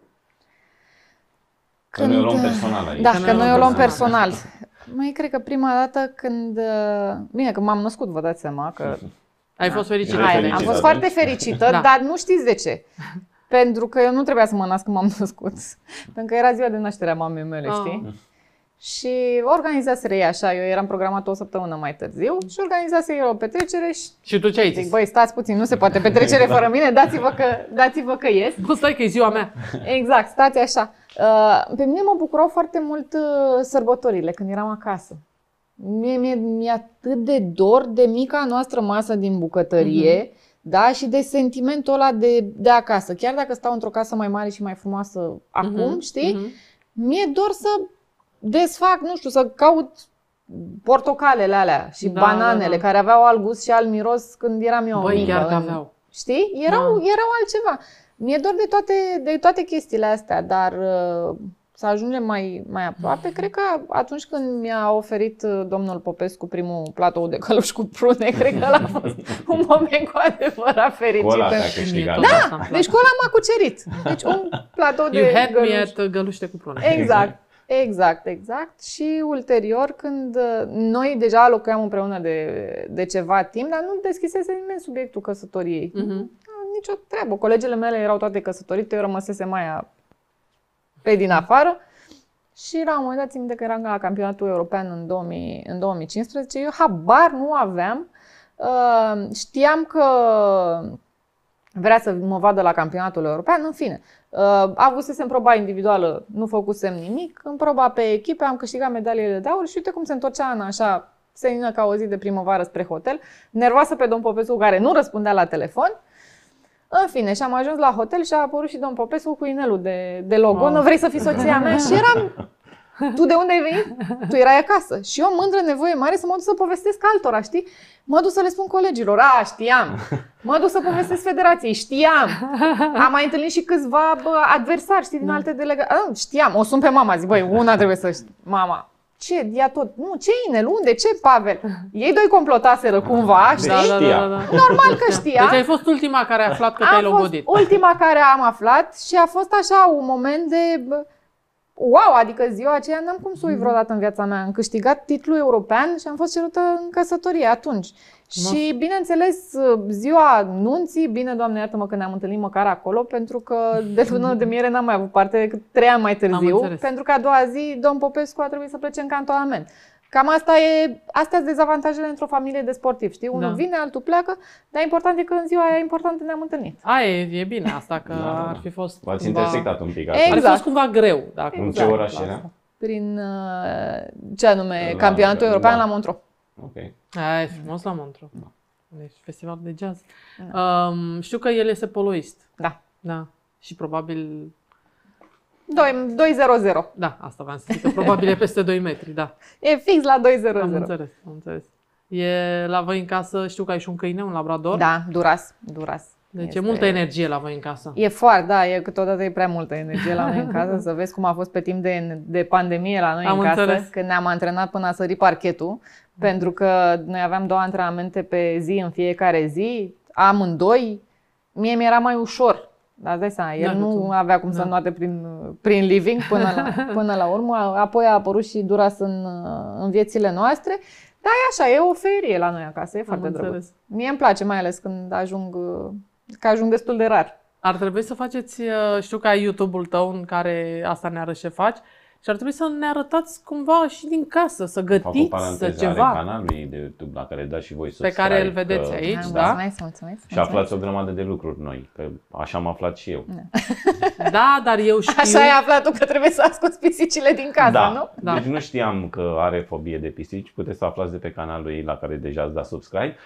Că noi o luăm personal aici. Da, că noi o luăm personal. Mai cred că prima dată când... Bine, când m-am născut, vă dați seama că... Ai fost fericită. Am fost foarte fericită, dar nu știți de ce. Pentru că eu nu trebuia să mă nasc când m-am născut. Pentru că era ziua de naștere a mamei mele, știi? și organizaseră ei așa, eu eram programat o săptămână mai târziu și organizaseră ei o petrecere și tu ce ai zic, zis? băi, stați puțin, nu se poate petrecere fără mine, dați-vă că ies. Bă, stai că e ziua mea. Exact, stați așa. Pe mine mă bucurau foarte mult sărbătorile când eram acasă. Mi-e atât de dor de mica noastră masă din bucătărie, da, și de sentimentul ăla de acasă. Chiar dacă stau într-o casă mai mare și mai frumoasă acum, știi? Mi-e dor să desfac, nu știu, să caut portocalele alea și bananele care aveau alt gust și alt miros când eram eu mică. Chiar că aveau. Știi? Erau altceva. Mi-e dor de toate chestiile astea, dar să ajungem mai aproape, cred că atunci când mi-a oferit domnul Popescu primul platou de căluș cu prune, cred că ăla a fost un moment cu adevărat fericit. Cu ăla te-a câștigat. Da, deci cu ăla m-a cucerit. Deci un platou de găluște cu prune. Exact. Și ulterior, când noi deja locuiam împreună de ceva timp, dar nu deschisese nimeni subiectul căsătoriei. Nicio treabă. Colegele mele erau toate căsătorite, eu rămăsesem Maia pe din afară. Și la un moment dat, țin minte că eram la campionatul european în 2015, eu habar nu aveam. Știam că vrea să mă vadă la campionatul european, în fine. Avusesem proba individuală, nu făcusem nimic. În proba pe echipe am câștigat medaliile de aur și uite cum se întorcea Ana așa, senină ca o zi de primăvară spre hotel, nervoasă pe domn Popescu care nu răspundea la telefon. În fine, și am ajuns la hotel și a apărut și domn Popescu cu inelul de logo. Nu vrei să fii soția mea? Și eram, tu de unde ai venit? Tu erai acasă. Și eu, mândră, nevoie mare să mă duc să povestesc altora, știi? Mă duc să le spun colegilor, știam. Mă duc să povestesc federației, știam. Am mai întâlnit și câțiva adversari, știi, din alte delegații. Știam, o sun pe mama, zic, băi, una trebuie să știi. Mama, ce? Ia tot. Nu, ce inel? Unde? Ce, Pavel? Ei doi complotaseră cumva, știi? Da. Normal că știa. Deci ai fost ultima care a aflat că te-ai logodit. Ultima care am aflat și a fost așa un moment de wow, adică ziua aceea n-am cum să uit vreodată în viața mea. Am câștigat titlul european și am fost cerută în căsătorie atunci. Și bineînțeles, ziua nunții, bine, Doamne iartă-mă că ne-am întâlnit măcar acolo, pentru că de lună de miere n-am mai avut parte decât 3 ani mai târziu, pentru că a doua zi domn Popescu a trebuit să plece în cantonament. Cam astea sunt dezavantajele într-o familie de sportivi, știi? Unul vine, altul pleacă, dar important e că în ziua aia importantă ne-am întâlnit. E bine asta, că ar fi fost V-ați intersectat un pic. Exact. Ar fi fost cumva greu. Dacă în ce oraș era? Prin, ce anume, campionatul european la Montreux. Ok. E frumos la Montreux. Deci festival de jazz. Știu că el este poloist. Da. Și probabil 2-0-0. Da, asta v-am zis, că probabil e peste 2 metri, da. E fix la 2-0-0. Am înțeles. E la voi în casă, știu că ai și un câine, un labrador. Da, Duras. Deci e multă energie la voi în casă. E foarte, câteodată e prea multă energie la noi în casă. Să vezi cum a fost pe timp de pandemie la noi în casă, când ne-am antrenat până a sări parchetul, pentru că noi aveam 2 antrenamente pe zi în fiecare zi, amândoi. Mie mi-era mai ușor. Dar îți dai seama, el nu avea cum să înnoate prin living până la urmă. Apoi a apărut și Duras în viețile noastre. Dar e așa, e o ferie la noi acasă, e foarte drăguț. Mie îmi place, mai ales când ajung destul de rar. Ar trebui să faceți, știu că ai YouTube-ul tău în care asta ne arăți ce faci, și ar trebui să ne arătați cumva și din casă, să gătiți, să ceva. Are canalul de YouTube la care dați și voi subscribe. Pe care îl vedeți aici, da? Mulțumesc. Și aflați o grămadă de lucruri noi, că așa am aflat și eu. Da, dar eu știu... Așa ai aflat tu că trebuie să asculți pisicile din casă, nu? Da. Deci nu știam că are fobie de pisici, puteți să aflați de pe canalul ei la care deja ați dat subscribe.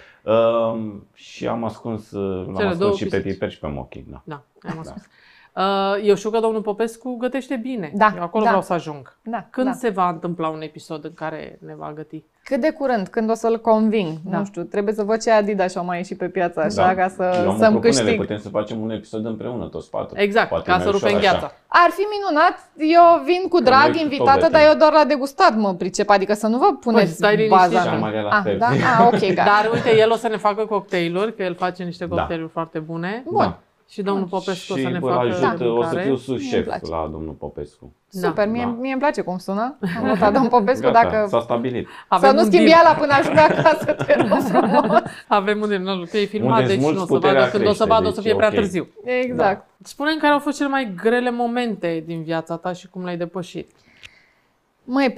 Și am ascuns și pe Piper și pe Mochi. Da, am ascuns. Eu știu că domnul Popescu gătește bine. Eu acolo vreau să ajung. Când se va întâmpla un episod în care ne va găti? Cât de curând, când o să-l conving. Nu știu, trebuie să văd ce Adidas și-au mai ieșit pe piață așa ca să-mi câștig. Putem să facem un episod împreună, toți 4. Exact, poate ca să rupem gheața. Ar fi minunat, eu vin cu drag invitată, dar eu doar la degustat mă pricep, adică să nu vă puneți baza mea. Ok, dar uite, el o să ne facă cocktailuri, că el face niște cocktailuri foarte bune. Bun. Și domnul Popescu o să ne facă o să fiu sus șef la domnul Popescu. Super, mie îmi place cum sună. Am votat domnul Popescu. Gata, s-a stabilit. Să nu schimbi ala până ajung acasă, te rog frumos. Avem un deal, că e filmat, deci nu o să vadă, când o să vadă o să fie prea târziu. Exact. Spune-mi care au fost cele mai grele momente din viața ta și cum le-ai depășit. Măi,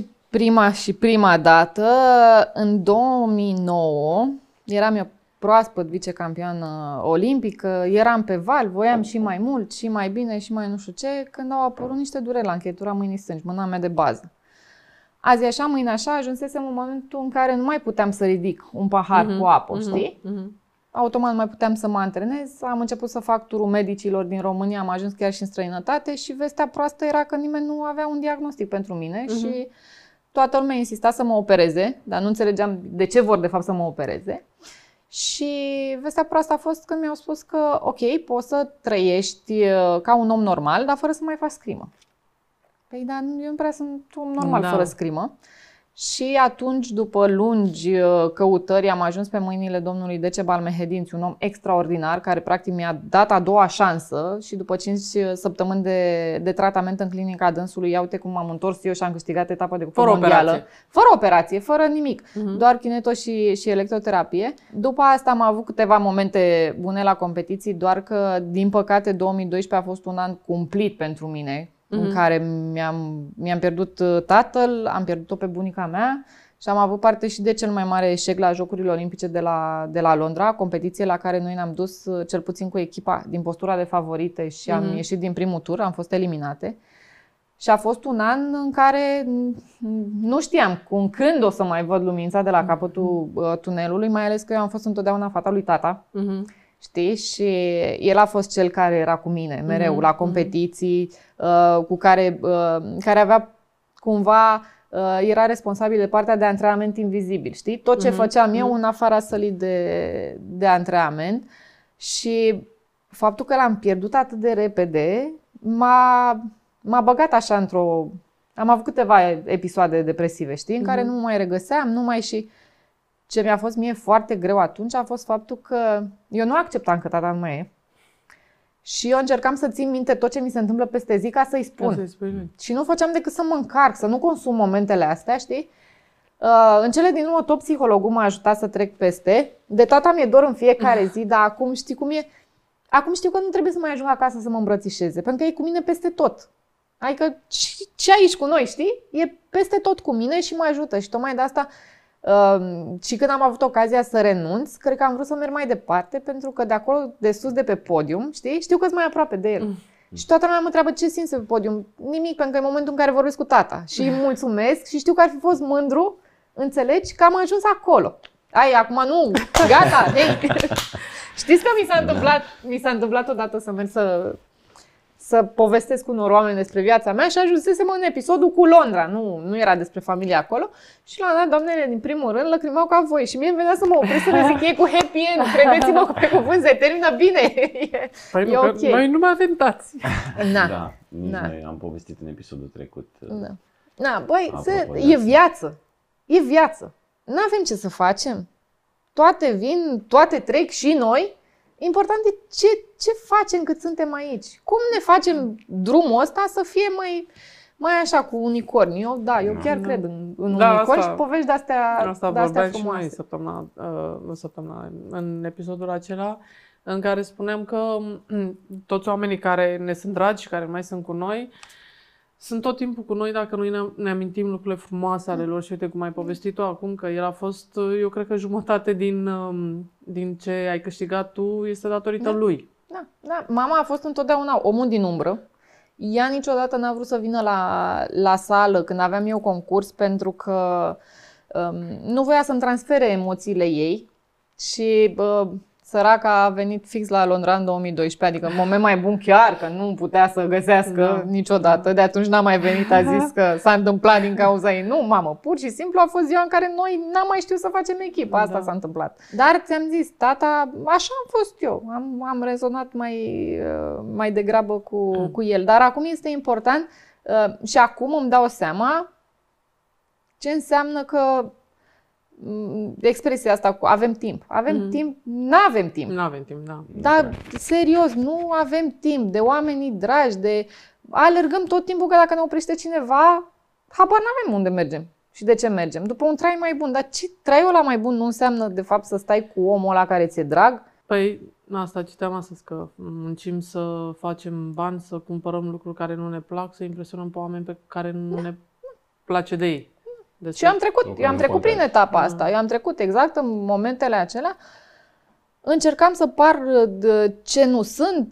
prima dată, în 2009, eram eu proaspăt vicecampioană olimpică, eram pe val, voiam și mai mult, și mai bine, și mai nu știu ce, când au apărut niște dureri la încheietura mâinii stângi, mâna mea de bază. Azi așa, mâine așa, ajunsesem în momentul în care nu mai puteam să ridic un pahar cu apă, știi? Automat nu mai puteam să mă antrenez, am început să fac turul medicilor din România, am ajuns chiar și în străinătate și vestea proastă era că nimeni nu avea un diagnostic pentru mine și toată lumea insista să mă opereze, dar nu înțelegeam de ce vor de fapt să mă opereze. Și vestea proastă a fost când mi-au spus că ok, poți să trăiești ca un om normal, dar fără să mai faci scrimă. Păi da, eu nu prea sunt om normal fără scrimă. Și atunci, după lungi căutări, am ajuns pe mâinile domnului Decebal Mehedinți, un om extraordinar, care practic mi-a dat a doua șansă și după 5 săptămâni de tratament în clinica dânsului, ia uite cum m-am întors eu și am câștigat etapa de cupă mondială. Fără operație, fără nimic, doar kineto și electroterapie. După asta am avut câteva momente bune la competiții, doar că, din păcate, 2012 a fost un an cumplit pentru mine, în care mi-am pierdut tatăl, am pierdut-o pe bunica mea și am avut parte și de cel mai mare eșec la Jocurile Olimpice de la Londra, competiție la care noi ne-am dus cel puțin cu echipa din postura de favorite și am ieșit din primul tur, am fost eliminate. Și a fost un an în care nu știam când o să mai văd lumința de la capătul tunelului, mai ales că eu am fost întotdeauna fata lui tata. Știi? Și el a fost cel care era cu mine mereu la competiții, cu care avea cumva, era responsabil de partea de antrenament invizibil, știi? Tot ce făceam eu în afara sălii de antrenament și faptul că l-am pierdut atât de repede m-a băgat așa am avut câteva episoade depresive, știi? În care nu mă mai regăseam, și ce mi-a fost mie foarte greu atunci a fost faptul că eu nu acceptam că tata nu mai e. Și eu încercam să țin minte tot ce mi se întâmplă peste zi ca să-i spun. Și nu făceam decât să mă încarc, să nu consum momentele astea, știi? În cele din urmă, tot psihologul m-a ajutat să trec peste. De tata mi-e dor în fiecare zi, dar acum știi cum e. Acum știu că nu trebuie să mai ajung acasă să mă îmbrățișeze, pentru că e cu mine peste tot. Adică ce aici cu noi, știi? E peste tot cu mine și mă ajută. Și tocmai de asta, și când am avut ocazia să renunț, cred că am vrut să merg mai departe, pentru că de acolo, de sus, de pe podium, știi? Știu că-s mai aproape de el. Și toată lumea mă întreabă ce simți pe podium. Nimic, pentru că e momentul în care vorbesc cu tata. Și îi mulțumesc și știu că ar fi fost mândru, înțelegi, că am ajuns acolo. Acum nu, gata, hei. Știți că mi s-a întâmplat odată să merg să povestesc cu unor oameni despre viața mea și ajunsesem în episodul cu Londra. Nu era despre familie acolo. Și la un dat, doamnele din primul rând lăcrimeau ca voi. Și mie îmi venea să mă opresc să le zic, e cu happy end, credeți-mă că pe cuvânt se termină bine. Păi okay. Noi nu mai avem tați. Noi am povestit în episodul trecut. Băi, e viață. E viață. Nu avem ce să facem. Toate vin, toate trec și noi. Important e ce facem cât suntem aici. Cum ne facem drumul ăsta să fie mai așa cu unicorni. Eu chiar cred în unicorni și povești de-astea vorbeam frumoase. Și noi în episodul acela în care spuneam că toți oamenii care ne sunt dragi și care mai sunt cu noi sunt tot timpul cu noi dacă noi ne amintim lucrurile frumoase ale lor și uite cum ai povestit-o acum, că el a fost, eu cred că jumătate din ce ai câștigat tu este datorită lui. Da. Mama a fost întotdeauna omul din umbră. Ea niciodată n-a vrut să vină la sală când aveam eu concurs pentru că nu voia să-mi transfere emoțiile ei și săraca a venit fix la Londra în 2012, adică în moment mai bun chiar, că nu putea să găsească niciodată. De atunci n-a mai venit, a zis că s-a întâmplat din cauza ei. Nu, mamă, pur și simplu a fost ziua în care noi n-am mai știut să facem echipă. Asta s-a întâmplat. Dar ți-am zis, tata, așa am fost eu. Am rezonat mai degrabă cu el. Dar acum este important și acum îmi dau seama ce înseamnă că expresia asta cu avem timp. Avem timp? N-avem timp. N-avem timp, da. Dar, serios, nu avem timp de oamenii dragi, alergăm tot timpul că dacă ne oprește cineva, habar n-avem unde mergem și de ce mergem. După un trai mai bun. Dar ce traiul ăla mai bun nu înseamnă, de fapt, să stai cu omul ăla care ți-e drag? Păi, asta citeam astăzi, că muncim să facem bani, să cumpărăm lucruri care nu ne plac, să impresionăm pe oameni pe care nu ne place de ei. Și eu am trecut prin etapa asta. Eu am trecut exact în momentele acelea. Încercam să par ce nu sunt,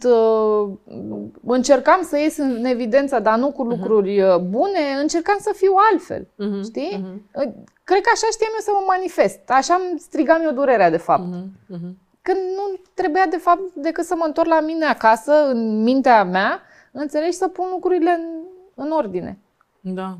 încercam să ies în evidență, dar nu cu lucruri bune, încercam să fiu altfel, știi? Cred că așa știam eu să mă manifest, așa îmi strigam eu durerea, de fapt. Când nu trebuia, de fapt, decât să mă întorc la mine acasă, în mintea mea, înțelegi, să pun lucrurile în ordine. Da.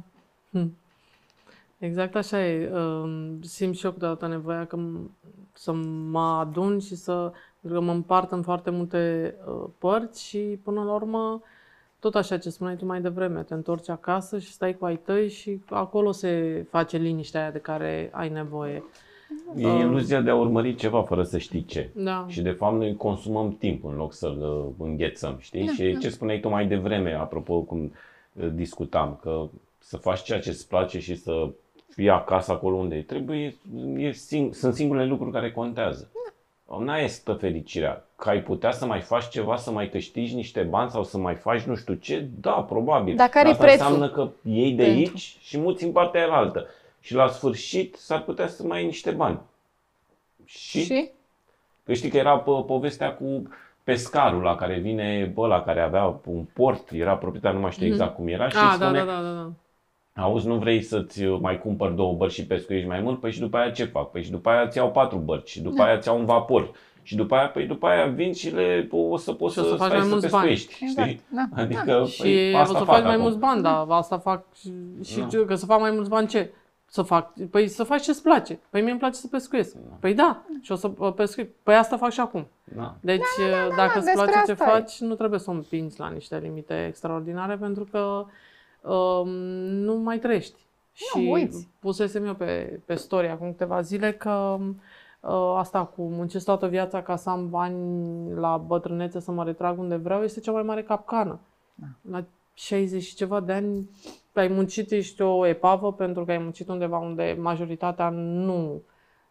Exact așa e. Simt și eu câteodată nevoia să mă adun și să mă împart în foarte multe părți și până la urmă, tot așa ce spuneai tu mai devreme, te întorci acasă și stai cu ai tăi și acolo se face liniștea aia de care ai nevoie. E iluzia de a urmări ceva fără să știi ce. Da. Și de fapt noi consumăm timp în loc să-l înghețăm, știi? Și ce spuneai tu mai devreme, apropo cum discutam, că să faci ceea ce îți place și să fii acasă acolo unde trebuie, sunt singurele lucruri care contează. N-ai stă fericirea. Că ai putea să mai faci ceva, să mai câștigi niște bani sau să mai faci nu știu ce, da, probabil. Dar care-i prețul? Înseamnă că iei de aici și muți în partea aia altă. Și la sfârșit s-ar putea să mai ai niște bani. Și? Că știi că era povestea cu pescarul la care vine ăla care avea un port, era proprietar, nu mai știu exact cum era. Și spune, da. Auzi, nu vrei să-ți mai cumpăr 2 bărci și pescuiești mai mult? Păi și după aia ce fac? Păi și după aia îți iau 4 bărci și după aia îți iau un vapor. Și după aia vin și o să poți să stai să pescuiești. Știi? Da. Adică, și o să faci mai mulți bani, dar asta fac și că să fac mai mulți bani ce? Să fac? Păi să faci ce-ți place. Păi mie îmi place să pescuiesc. Păi da, și o să pescuiesc. Păi asta fac și acum. Deci dacă îți place ce faci, nu trebuie să o împingi la niște limite extraordinare pentru că nu mai trăiești. Și pusesem eu pe story acum câteva zile că asta cu muncesc toată viața ca să am bani la bătrânețe să mă retrag unde vreau este cea mai mare capcană. La 60 și ceva de ani ai muncit, ești o epavă pentru că ai muncit undeva unde majoritatea nu,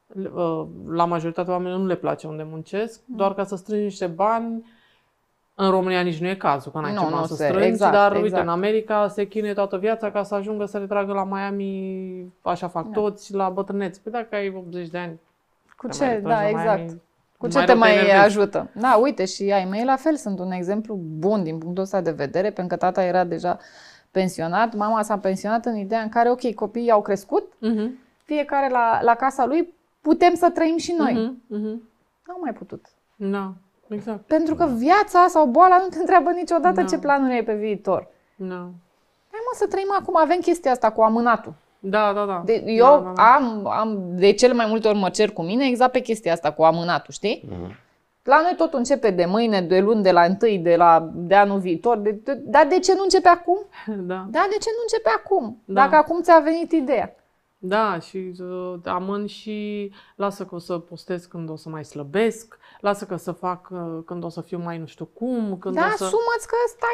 la majoritatea oamenilor nu le place unde muncesc, doar ca să strângi niște bani. În România nici nu e cazul, că n-ai ceva să strângi, dar uite, în America se chinuie toată viața ca să ajungă să retragă la Miami, așa fac toți, la bătrâneți. Păi dacă ai 80 de ani, cu ce? Da, exact. Cu ce te mai ajută? Da, uite, și ai mei la fel sunt un exemplu bun din punctul ăsta de vedere, pentru că tata era deja pensionat, mama s-a pensionat în ideea în care, ok, copiii au crescut, fiecare la casa lui, putem să trăim și noi. N-au mai putut. Da. Exact. Pentru că viața sau boala nu te întreabă niciodată ce planuri ai pe viitor. Hai mă să trăim acum, avem chestia asta cu amânatul. Da. Eu am de cele mai multe ori mă cer cu mine exact pe chestia asta cu amânatul, știi? La noi tot începe de mâine, de luni, de la 1, de anul viitor. Dar de ce nu începe acum? Da, de ce nu începe acum? Dacă acum ți-a venit ideea. Da, și amân și lasă că o să postez când o să mai slăbesc, lasă că să fac când o să fiu mai nu știu cum. Când asumă-ți că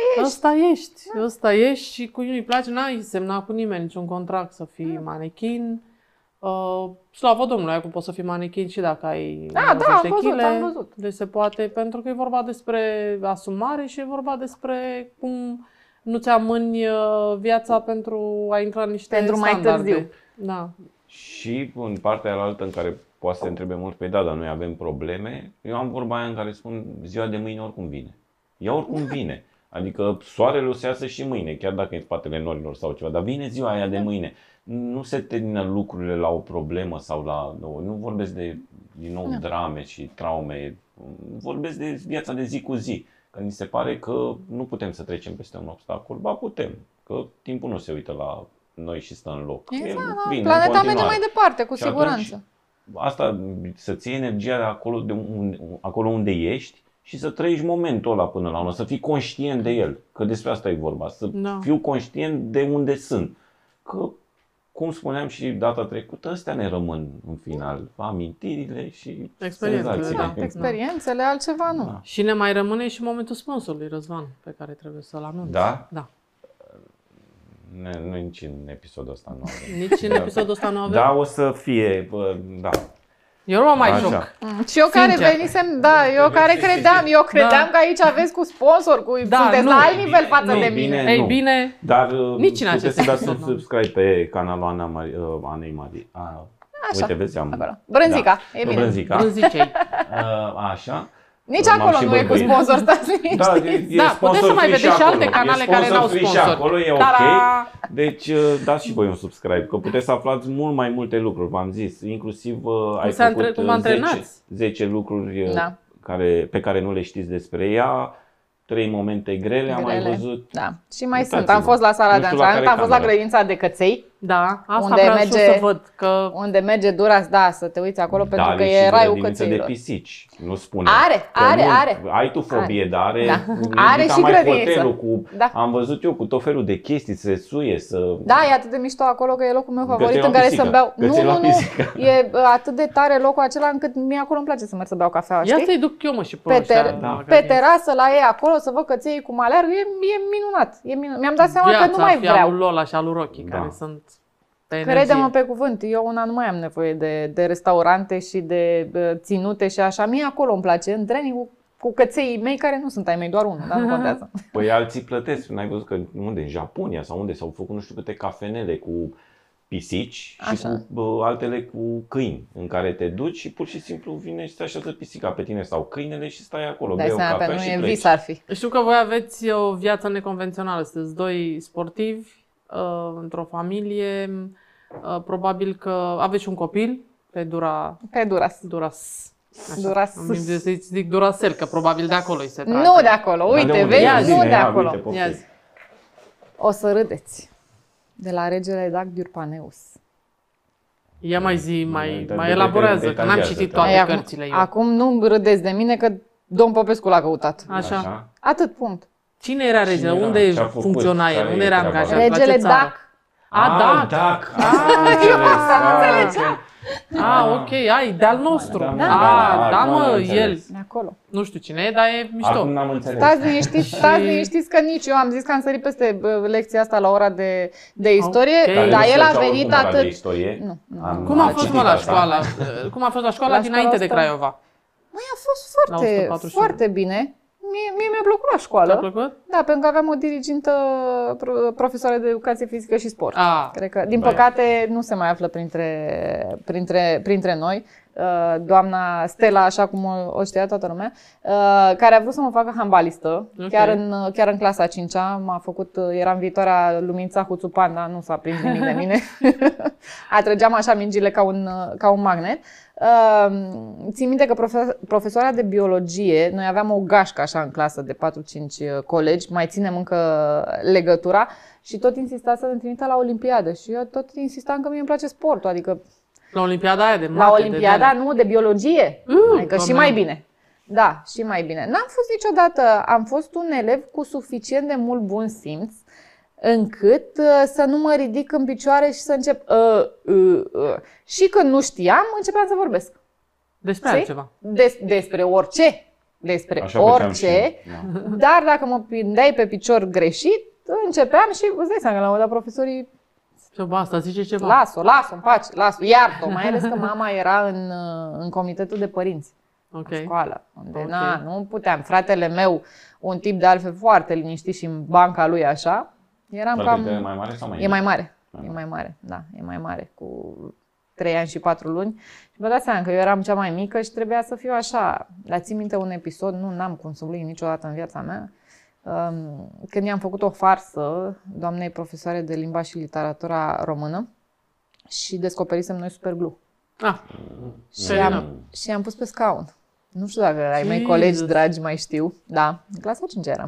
ăsta ești și cu nu-i place, n-ai semnat cu nimeni niciun contract să fii manechin. Slavă Domnului, acum poți să fii manechin și dacă ai 90 de kg. Am văzut. Deci se poate, pentru că e vorba despre asumare și e vorba despre cum nu ți amâni viața pentru a intra în niște standarde. Mai târziu. Da. Și în partea alaltă în care poate să întrebe mult, pe dar noi avem probleme, eu am vorba aia în care spun ziua de mâine oricum vine. Ea oricum vine. Adică soarele o să iasă și mâine, chiar dacă e în spatele norilor sau ceva, dar vine ziua aia de mâine. Nu se termină lucrurile la o problemă sau la... Nu vorbesc de, din nou, drame și traume. Vorbesc de viața de zi cu zi. Că mi se pare că nu putem să trecem peste un obstacol. Ba putem, că timpul nu se uită la noi și stă în loc. Exact, planeta merge mai departe, cu siguranță. Asta, să-ți iei energia de acolo unde ești și să trăiești momentul ăla până la urmă, să fii conștient de el, că despre asta e vorba, să fiu conștient de unde sunt. Că, cum spuneam și data trecută, astea ne rămân în final, amintirile și senzațiile. Experiențele, altceva nu. Da. Și ne mai rămâne și momentul sponsorului, Răzvan, pe care trebuie să-l anunț. Da? Da. Nici în episodul ăsta nu avem. Nici în episodul ăsta nu avem? Da, o să fie, da. Eu nu mă mai Așa. joc. Și eu care Sincer. venisem, eu care credeam că aici aveți cu sponsor, sunteți la alt nivel față de mine. Ei bine, Dar nici în acest puteți să dați sens, nu. subscribe pe canalul Anei Marie. Așa, Uite, vezi, am... acolo. Brânzica, e bine. Brânzica. zicei. Așa. Nici M-am acolo și nu e cu bărbăit. sponsor, stați liniștiți. Da, Da, puteți să mai sponsor-free vedeți și alte acolo. canale E care n-au sponsor-free și sponsor. acolo, e ok. Ta-da! Deci dați și voi un subscribe, că puteți să aflați mult mai multe lucruri, v-am zis. Inclusiv ai făcut cum antrenați. 10 lucruri Da. pe care nu le știți despre ea. 3 momente grele am mai văzut. Da. Și mai Uitați-vă. sunt. Am fost la sala Nu de știu la antrenament, care am fost la cameră. grădința de căței, Da, asta Unde vreau și eu merge- să văd. Că unde merge Duras, da, să te uiți acolo, pentru că are e și raiul grădiniță de cățeilor. pisici, nu spune. Are, Că are, nu, are. Ai tu fobie, dar are, Da. ridica Are și mai grădiniță. hotelul cu, Da. am văzut eu cu tot felul de chestii, se suie, să... Da, e atât de mișto acolo că e locul meu favorit Găței la în care pisică. să beau. Găței la Nu, pisică. e atât de tare locul acela încât mie acolo îmi place să merg să beau cafea, ia știi? să-i duc eu, mă, și Pe, ăștia ter- la pe grădință. terasă la ei acolo să văd căței cum aleargă, e minunat. Mi-am dat seama că nu mai Viața vreau. lui Lola și a lui Rocky, Da. care sunt pe energie. Crede-mă pe cuvânt, eu una nu mai am nevoie de restaurante și de ținute și așa. Mie acolo îmi place, în training cu căței mei care nu sunt ai mei, doar unul, dar nu contează. Păi alții plătesc, n-ai văzut că unde, în Japonia sau unde s-au făcut nu știu câte cafenele cu pisici Așa. și cu altele cu câini, în care te duci și pur și simplu vine și se așează pisica pe tine sau câinele și stai acolo, Dai bei o seama, cafea pentru și mine pleci. vis ar fi. Știu că voi aveți o viață neconvențională, sunteți doi sportivi într-o familie, probabil că aveți un copil pe Pe Duras. Duras. Duras. Am zis să-i zic Duracell, că probabil de acolo îi se trage. Nu de acolo, Dar de uite, unde? vezi, Ia nu zine, de ia, acolo. uite, poftim. Ia zi. O să râdeți. De la regele Dag Diurpaneus. Ia mai zi, de- mai de- elaborează, de- că n-am detaliază, citit da. toate Ai, cărțile eu. acum nu râdeți de mine că domn Popescu l-a căutat. Așa. Atât, punct. Cine era regele? Cine era? Unde Ce-a făcut? funcționa el? Care Unde e era treaba? angajat? La Regele ce țară? Dac. Dac. Ok, ai, de-al nostru. Da, mă, el. De acolo. Nu știu cine e, dar e mișto. Acum n-am înțeles. Stați liniștiți că nici eu am zis că am sărit peste lecția asta la ora de istorie, Ok. Dar dar nu el a făceau venit oricum ora de atât. istorie. Nu, nu. Cum a Am fost, citit mă, la asta. școală? Cum a fost la școala La dinainte de școala asta? Craiova? Măi, a fost La foarte, 141. foarte bine. Mie mi-a plăcut la Ți-a școală. plăcut? Da, pentru că aveam o dirigintă profesoară de educație fizică și sport. Ah, Cred că, din Băi. păcate, nu se mai află printre noi. Doamna Stella, așa cum o știa toată lumea, care a vrut să mă facă handbalistă, Ok. chiar în clasa 5-a, eram viitoarea Lumința Huțu Panda, nu s-a prins nimic de mine. Atrăgeam așa mingile ca un magnet. Țin minte că profesoara de biologie, noi aveam o gașcă așa în clasă de 4-5 colegi, mai ținem încă legătura și tot insista să ne trimită la Olimpiadă și eu tot insistam că mie îmi place sportul, adică la Olimpiada aia de mate, la Olimpiada, de nu, de biologie. Adică și Doamne. mai bine. Da, și mai bine. N-am fost niciodată, am fost un elev cu suficient de mult bun simț încât să nu mă ridic în picioare și să încep și când nu știam, începeam să vorbesc. despre Știi? altceva. Despre orice. Despre Așa făceam orice. și eu. Da. Dar dacă mă prindeai pe picior greșit, începeam și îți dai seama că la un moment dat profesorii Și bă, asta zice ceva. las-o în pace, las-o, iartă-o. Mai ales că mama era în comitetul de părinți. Ok. În școală, unde Ok. nu puteam. Fratele meu, un tip de altfel foarte liniștit și în banca lui așa, eram Fratele tău e cam... mai mare sau mai E mai mic? mare, e mai mare, da, e mai mare, cu 3 ani și 4 luni. Și vă dați seama că eu eram cea mai mică și trebuia să fiu așa. Dar țin minte un episod, n-am cum să-l uit niciodată în viața mea, când i-am făcut o farsă doamnei profesoare de limba și literatura română și descoperisem noi superglue. Ah, Și am pus pe scaun. Nu știu dacă ai mei Jesus. colegi dragi mai știu. Da, în clasa 5 eram.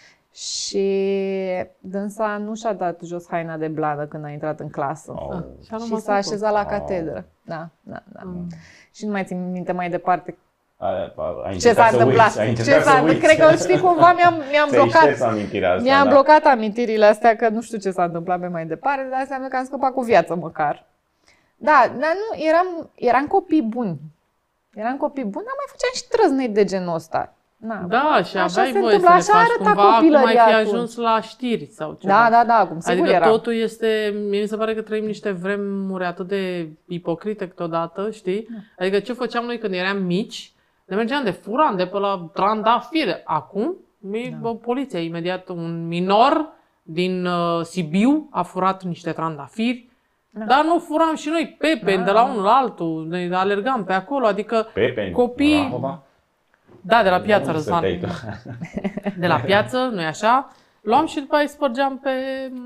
Și dânsa nu și-a dat jos haina de blană când a intrat în clasă. Oh. și-a Și rămas s-a acolo. așezat la catedră. Da. Și nu mai țin minte mai departe ce s-a întâmplat. Cred că, știi, cumva mi-am blocat. Mi-am blocat amintirile astea că nu știu ce s-a întâmplat pe mai departe, dar înseamnă că am scăpat cu viață măcar. Da, dar nu, eram copii buni. Dar mai făceam și trăznei de genul ăsta. Da, și așa aveai se voie să întâmplă, le așa faci arăta cumva, acum ai fi copilăriatul. ajuns la știri sau ceva. Da, cum sigur adică era. totul este, mie mi se pare că trăim niște vremuri atât de ipocrite câteodată, știi? Adică ce făceam noi când eram mici, ne mergeam de furam de pe la trandafir. Acum, poliția imediat, un minor din Sibiu a furat niște trandafiri. Dar nu furam și noi pepeni de la unul la altul, ne alergam pe acolo, adică Pepeni, copii... Rahova? Da, de la piață, Nu Răzvan. stăteai tu. De la piață, nu-i așa? Luam și după aia îi spărgeam pe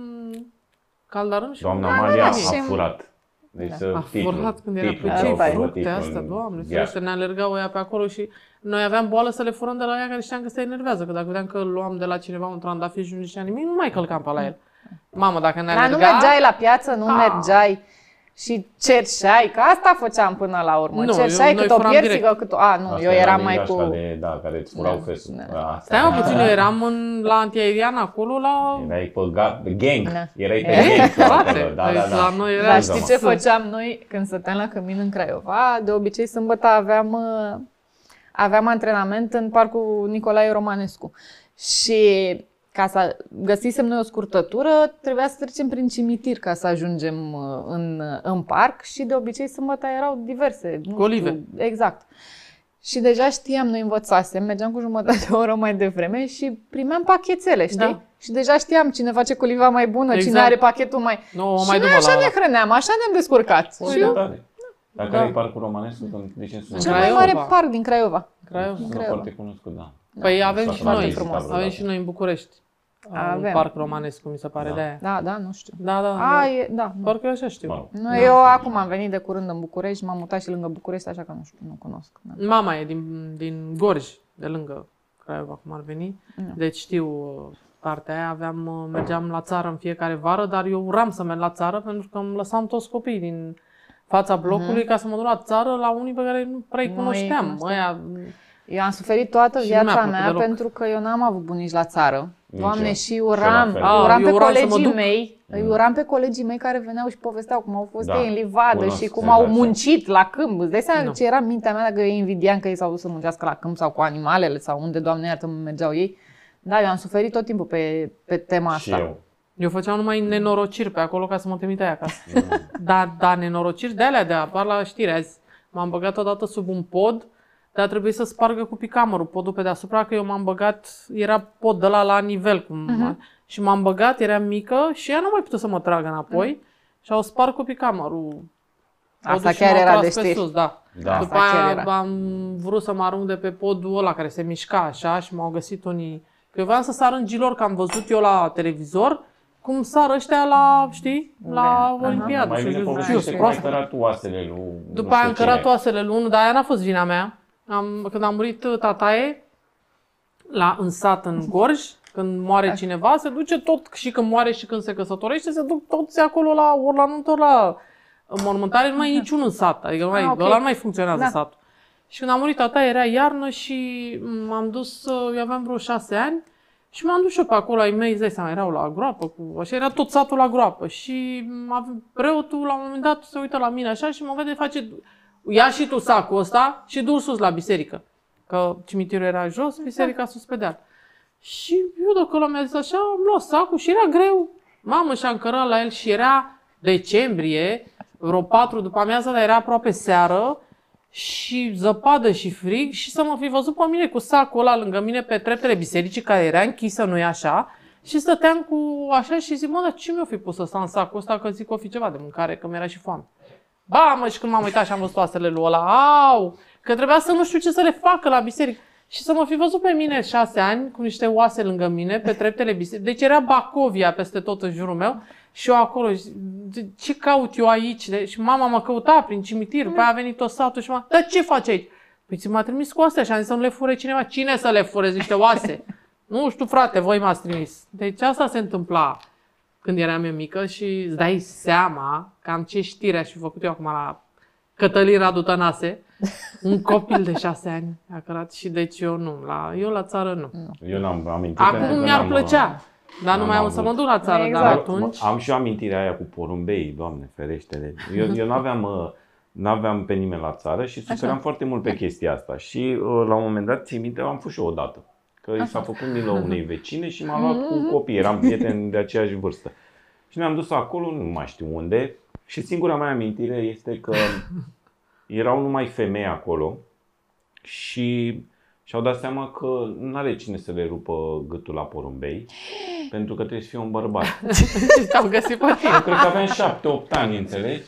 caldarâm și... Doamna Maria a și- furat. Deci A furat când era pe titlul, ce vreau să văd fructe titlul astea, în Doamne, viață. ferește, ne alergau ăia pe acolo și noi aveam boală să le furăm de la ea care știam că se enervează, că dacă vedeam că luam de la cineva un trandafir și nu zicea nimic, nu mai călcam pe la el. Mamă, dacă ne Dar nu alerga... mergeai la piață, nu mergeai și cerșeai, că asta făceam până la urmă. Nu, cerșai noi cât o furam piersică, direct. cât o... A, nu, Asta eu era eram de mai gașca cu... care îți furau fesul. Asta Stai mă era. puțin, eu eram la antiaerian acolo la... Erai pe gang. Da. Erai pe gang. Frate, acolo. Da. la noi era... Dar știi ce făceam noi când stăteam la cămin în Craiova? De obicei, sâmbătă aveam antrenament în parcul Nicolae Romanescu. Și ca să găsisem noi o scurtătură, trebuia să trecem prin cimitir ca să ajungem în parc și de obicei sâmbătă erau diverse. Colive. Exact. Și deja știam, noi învățasem, mergeam cu jumătate de oră mai devreme și primeam pachetele, știi? Da. Și deja știam cine face coliva mai bună, cine Exact. are pachetul mai... Nu, și mai noi după așa la... ne hrăneam, așa ne-am descurcat. O Și eu, tare. Dar care e parcul romanescu? De ce sună? cel mai Craiova. mare parc din Craiova. Craiova. Sună foarte cunoscut, da. Păi avem Asta și foarte noi, frumos. avem și noi în București. Un Avem. parc romanescu, mi se pare, Da. de aia. Da, nu știu. Da, da, Da. parcă eu așa știu. Mă rog. Nu, eu acum am venit de curând în București, m-am mutat și lângă București, așa că nu știu, nu cunosc. Da. Mama e din Gorj, de lângă Craiova, cum ar veni. Deci știu partea aia, mergeam la țară în fiecare vară, dar eu uram să merg la țară pentru că îmi lăsam toți copiii din fața blocului ca să mă duc la țară la unii pe care nu prea îi cunoșteam. Ăia, Eu am suferit toată Și nu mi-a viața plăcut mea deloc. pentru că eu n-am avut bunici la țară. Nici Doamne, eu. și Și uram, eu la fel. uram pe Eu uram să mă colegii duc. mei, îi uram pe colegii mei care veneau și povesteau cum au fost Da, ei în livadă cunosc și cum senzația. au muncit la câmp. Îți dai seama Nu. ce era în mintea mea dacă ei invidiam că ei s-au dus să muncească la câmp sau cu animalele sau unde, Doamne iartă, mergeau ei. Da, eu am suferit tot timpul pe tema Și asta. eu. eu făceam numai nenorociri pe acolo ca să mă trimite aia acasă. Da, nenorociri de alea de apar la știri azi. M-am băgat odată sub un pod, dar trebuie să spargă cu picamărul podul pe deasupra, că eu m-am băgat, era pod de la nivel, și m-am băgat, era mică și ea nu mai putut să mă tragă înapoi și au spart cu picamărul. Asta Podul și chiar m-au era tras de pe știri. sus, da. Da. După Asta chiar aia era. am vrut să mă arunc de pe podul ăla care se mișca așa și m-au găsit unii. Că eu voiam să sar în Gilor, că am văzut eu la televizor cum sar ăștia la, știi, la Olimpiadă. Mai Și bine eu zic, povestește "Ce, cum ai proastă?" cărat oasele lui După nu aia am știu cărat cine. oasele lui unul, dar aia n-a fost vina mea. Când a murit tataie în sat, în Gorj, când moare cineva, se duce tot, și când moare și când se căsătorește, se duc toți acolo ori la nuntă, ori la mormântare, nu mai e niciun în sat, adică ăla nu mai funcționează satul. Și când a murit tataie, era iarnă și m-am dus, eu aveam vreo 6 ani, și m-am dus și eu pe acolo, ai mei, îți dai seama, erau la groapă, așa era tot satul la groapă. Și preotul, la un moment dat, se uită la mine așa și mă vede, face, ia și tu sacul ăsta și du-l sus la biserică. Că cimitirul era jos, biserica sus pe deal. Și eu, dacă ăla mi-a zis așa, am luat sacul și era greu. Mamă, și-am cărat la el și era decembrie, vreo 4 după amiază, dar era aproape seară. Și zăpadă și frig și să mă fi văzut pe mine cu sacul ăla lângă mine pe treptele bisericii care era închisă, nu-i așa? Și stăteam cu așa și zic, mă, dar ce mi-o fi pus să stau în sacul ăsta, că zic o fi ceva de mâncare, că mi-era și foame. Ba, mă, și când m-am uitat și am văzut oasele lui ăla, au, că trebuia să nu știu ce să le facă la biserică. Și să mă fi văzut pe mine 6 ani cu niște oase lângă mine pe treptele bisericii. Deci era Bacovia peste tot în jurul meu. Și eu acolo, ce caut eu aici? Și mama mă căuta prin cimitir, după aia a venit tot satul și dar ce faci aici? Păi ți m-a trimis cu astea și am zis să nu le fure cineva. Cine să le fure niște oase? Nu știu, frate, voi m-ați trimis. Deci asta se întâmpla când eram eu mică și îți dai seama cam ce știri aș fi făcut eu acum la Cătălin Radu Tănase. Un copil de 6 ani a cărat și deci eu nu, eu la țară nu. Eu n-am amintit. pentru Acum că mi-ar n-am, plăcea. Dar nu n-am mai am avut. să mă duc la țară, Exact. dar atunci... Am și eu amintirea aia cu porumbei, Doamne ferește. Eu nu aveam N-aveam pe nimeni la țară și sufeream foarte mult pe chestia asta. Și la un moment dat, țin minte, am fost și eu odată. Că i s-a făcut milă unei vecine și m-a luat cu copii. Eram prieteni de aceeași vârstă. Și ne-am dus acolo, nu mai știu unde. Și singura mea amintire este că erau numai femei acolo și și-au dat seama că nu are cine să le rupă gâtul la porumbei, pentru că trebuie să fie un bărbat. Și te-au găsit pe tine. Eu cred că aveam 7-8 ani, înțelegi?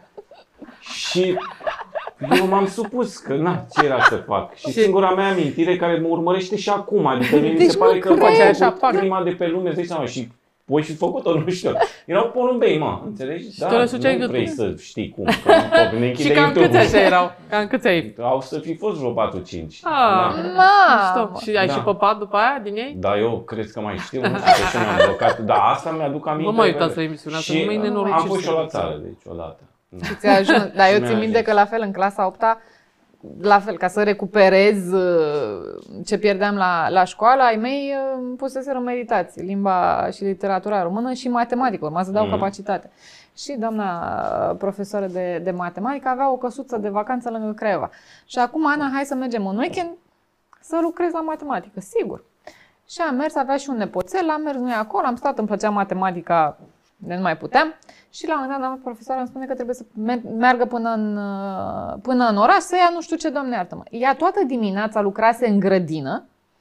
Și eu m-am supus că ce era să fac. Și singura mea amintire care mă urmărește și acum, adică mi se pare că face prima de pe lume, îți dai seama, și voi fi făcut-o, nu știu. Erau porumbei, înțelegi? Da, nu vrei să știi cum. Și cam câți așa erau? Cam câți ai? Au să fi fost vreo 4-5. Și ai și păpat după aia din ei? Da, eu cred că mai știu, nu știu pe ce m-am blocat. Da, asta mi-aduc aminte. Nu mă uitați la emisiunea asta, nu mă nenorociți. Am fost și eu la țară, deci odată. Și ți-a ajuns. Dar eu țin minte că la fel în clasa 8-a, la fel, ca să recuperez ce pierdeam la școală, ai mei puseseră meditații, limba și literatura română și matematică, urma să dau capacitate. Și doamna profesoară de matematică avea o căsuță de vacanță lângă Craiova. Și acum, Ana, hai să mergem în weekend să lucrez la matematică, sigur. Și am mers, avea și un nepoțel, am mers noi acolo, am stat, îmi plăcea matematica, de nu mai puteam. Și la un moment dat, doamna profesoară îmi spune că trebuie să meargă până în oraș să ia nu știu ce, Doamne iartă-mă. Ea toată dimineața lucrase în grădină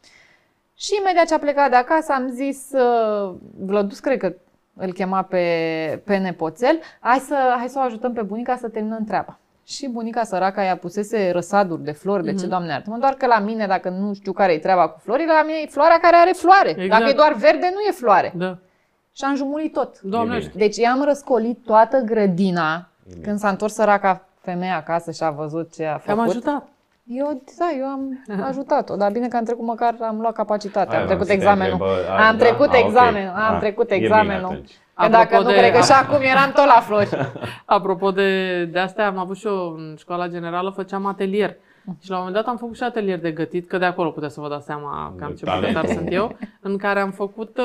și imediat ce a plecat de acasă am zis, Vlădus, cred că îl chema pe nepoțel, hai să o ajutăm pe bunica să terminăm treaba. Și bunica săraca ea pusese răsaduri de flori, de ce, Doamne iartă-mă, doar că la mine, dacă nu știu care e treaba cu florile, la mine e floarea care are floare. Exact. Dacă e doar verde, nu e floare. Da. Și am jumulit tot. Doamne. Deci i-am răscolit toată grădina. Când s-a întors săraca femeie acasă și a văzut ce a făcut. Am ajutat. Eu am ajutat-o, dar bine că am trecut, măcar am luat capacitate. Am trecut examenul. Am trecut examenul. Că dacă nu, cred că și acum eram tot la flori. Apropo de astea, am avut și eu în școala generală, făceam atelier. Și la un moment dat am făcut și atelier de gătit, că de acolo puteți să vă dați seama cam ce bucătar sunt eu, în care am făcut,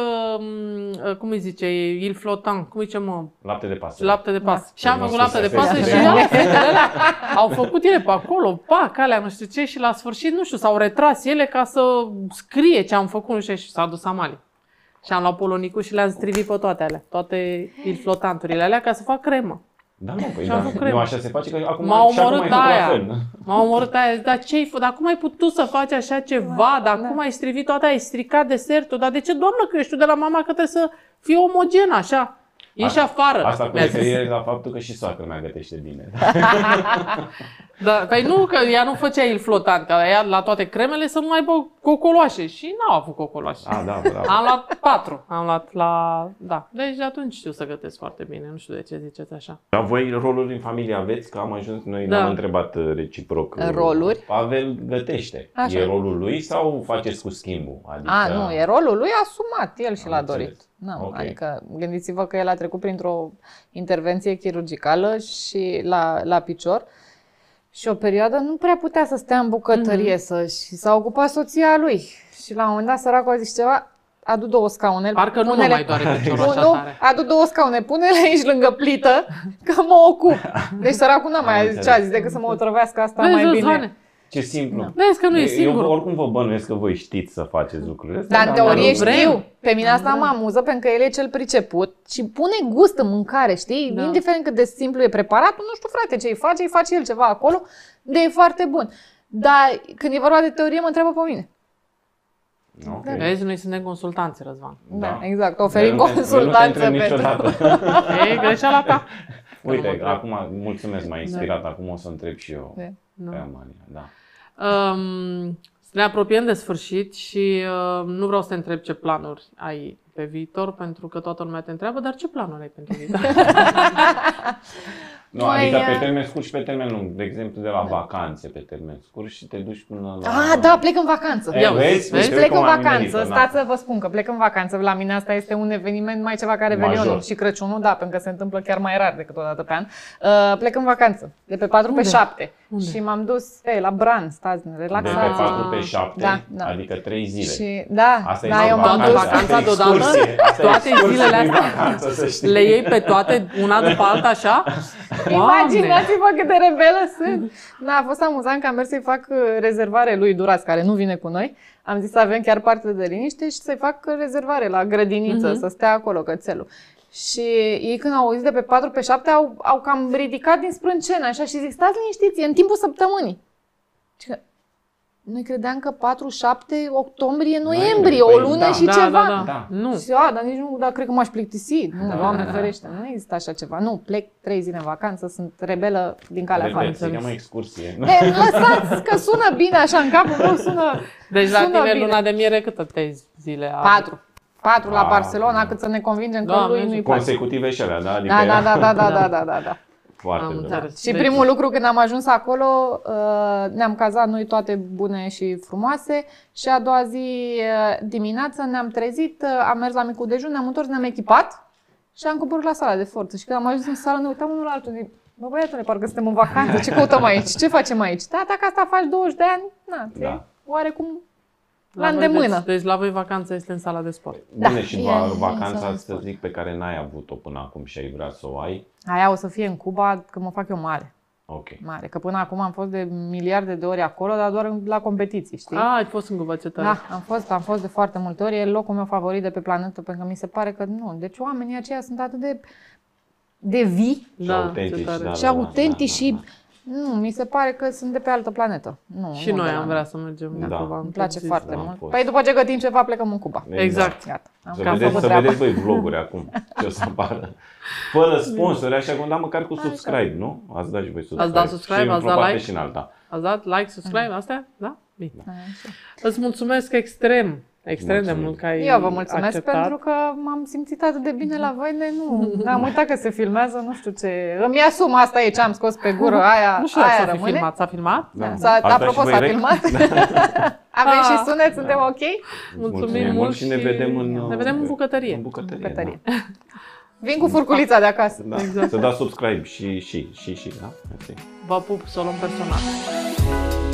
cum îi zice, il flottant, cum îi zice, mă? Lapte de pasăre. Lapte de pasăre. Și am făcut lapte de pasăre și fetele au făcut ele pe acolo, alea, nu știu ce, și la sfârșit, nu știu, s-au retras ele ca să scrie ce am făcut, nu știu, și s-a dus Amali. Și am luat polonicul și le-am strivit pe toate alea, toate il flottanturile alea, ca să fac cremă. Da, nu, păi nu așa se face, că acum m-a omorât aia. M-a omorât aia. Dar cum ai putut să faci așa ceva? Dar cum ai strivit toate, ai stricat desertul? Dar de ce, doamnă, că eu știu de la mama că trebuie să fie omogen așa? Ieși afară. Asta cu referire la faptul că și soacra mea gătește bine. Da, păi nu, că ea nu făcea il flotant, că ea la toate cremele să nu aibă cocoloașe și n-au avut cocoloașe. Da, am luat 4, da. Deci de atunci știu să gătesc foarte bine, nu știu de ce ziceți așa. Dar voi roluri în familie aveți? Că am ajuns, noi ne-am întrebat reciproc. Roluri? Pavel gătește. Așa. E rolul lui sau faceți cu schimbul? Adică... Nu, e rolul lui asumat, el și l-a dorit. Okay. Adică gândiți-vă că el a trecut printr-o intervenție chirurgicală și la picior și o perioadă nu prea putea să stea în bucătărie și s-a ocupat soția lui. Și la un moment dat săracul a zis ceva, adu 2 scaune. Parcă nu mă mai doare piciorul așa tare. Adu 2 scaune, pune-le aici lângă plită, că mă ocup. Deci săracul n-a mai zis ce a zis, decât să mă otrăvească asta mai bine. Ce simplu. Vezi că nu e singur. Eu oricum vă bănuiesc că voi știți să faceți lucrurile astea. Dar în teorie știu. Pe mine asta mă amuză, pentru că el e cel priceput și pune gust în mâncare, știi? Da. Indiferent cât de simplu e preparatul, nu știu, frate, ce îi face el ceva acolo, de e foarte bun. Dar când e vorba de teorie, mă întreabă pe mine. Okay. Vezi, noi suntem consultanți, Răzvan. Da, exact. Oferim consultanță pentru... E greșeala ta. Uite, acum, mulțumesc, m-ai inspirat. Acum o să întreb și eu pe Amalia. Da. Ne apropiem de sfârșit și nu vreau să te întreb ce planuri ai pe viitor, pentru că toată lumea te întreabă, dar ce planuri ai pentru viitor? Nu, adică pe termen scurt și pe termen lung. De exemplu, de la vacanțe pe termen scurt și te duci până la... Da, plec în vacanță. Vezi? Plec în vacanță. Stați să vă spun că plec în vacanță. La mine asta este un eveniment mai ceva ca Revelionul și Crăciunul, da, pentru că se întâmplă chiar mai rar decât o dată pe an. Plec în vacanță, de pe 4 pe 7. Unde? Și m-am dus la Bran, stați, relaxați. De pe 4 pe 7, Da. adică 3 zile. Și, da, Asta e eu m-am dus. vacanța deodată? Toate zilele astea? Le iei pe toate, una după alta, așa? Imaginați-vă cât de rebelă sunt. Da, a fost amuzant că am mers să-i fac rezervare lui Duras, care nu vine cu noi. Am zis să avem chiar parte de liniște și să-i fac rezervare la grădiniță, să stea acolo cățelul. Și ei când au auzit de pe 4 pe 7 au cam ridicat din sprâncene așa și zic, stați liniștiți, e în timpul săptămânii. Noi credeam că 4-7 octombrie, noiembrie, o lună și ceva. Da. Nu. Și, dar nici nu, cred că m-aș plictisi. Nu, Doamne ferește, nu există așa ceva. Nu, plec 3 zile în vacanță, sunt rebelă din calea afară. Ținem o excursie. Lăsați că sună bine așa în capul meu, sună. Deci la tine luna de miere câte zile? 4 la Barcelona, cât să ne convingem că lui nu-i place. Consecutive și alea, da? Adică Da. Foarte bine. Și primul lucru când am ajuns acolo, ne-am cazat noi toate bune și frumoase și a doua zi dimineață ne-am trezit, am mers la micul dejun, ne-am întors, ne-am echipat și am coborât la sala de forță. Și când am ajuns în sală ne uitam unul la altul, zic, bă băiatule, parcă suntem în vacanță, ce căutăm aici? Ce facem aici? Da, dacă asta faci 20 de ani, oarecum la îndemână. Deci la voi vacanța este în sala de sport. Bine, și vacanța, să zic, pe care n-ai avut-o până acum și ai vrea să o ai? Aia o să fie în Cuba, că mă fac eu mare. Ok. Mare, că până acum am fost de miliarde de ori acolo, dar doar la competiții, știi? Ai fost în Cuba, ce tare. Da, am fost de foarte multe ori, e locul meu favorit de pe planetă, pentru că mi se pare că nu, deci oamenii aceia sunt atât de vii și autentici și nu, mi se pare că sunt de pe altă planetă. Și noi am vrea să mergem în Cuba. Îmi place foarte mult. Păi după ce gătim ceva, plecăm în Cuba. Exact. Gata. Să vedeți voi vloguri acum, ce o să apară. Fără sponsori, așa cum, dar măcar cu subscribe, nu? Ați dat și voi subscribe. Ați dat subscribe, ați dat like. Și în alta. Ați dat like, subscribe, astea? Da? Bine. Îți mulțumesc extrem de mult că ai Eu vă mulțumesc acceptat. pentru că m-am simțit atât de bine la voi, am uitat că se filmează, nu știu ce. Îmi asum, asta e ce am scos pe gură, aia, nu știu aia dacă rămâne. S-a filmat? Da. Apropo, s-a filmat. Avem și sunet, suntem ok? Mulțumim mult și ne vedem în bucătărie. În bucătărie. Da. Vin cu furculița de acasă. Da. Exact. Să dați subscribe și, da? Vă pup, să o luăm personal.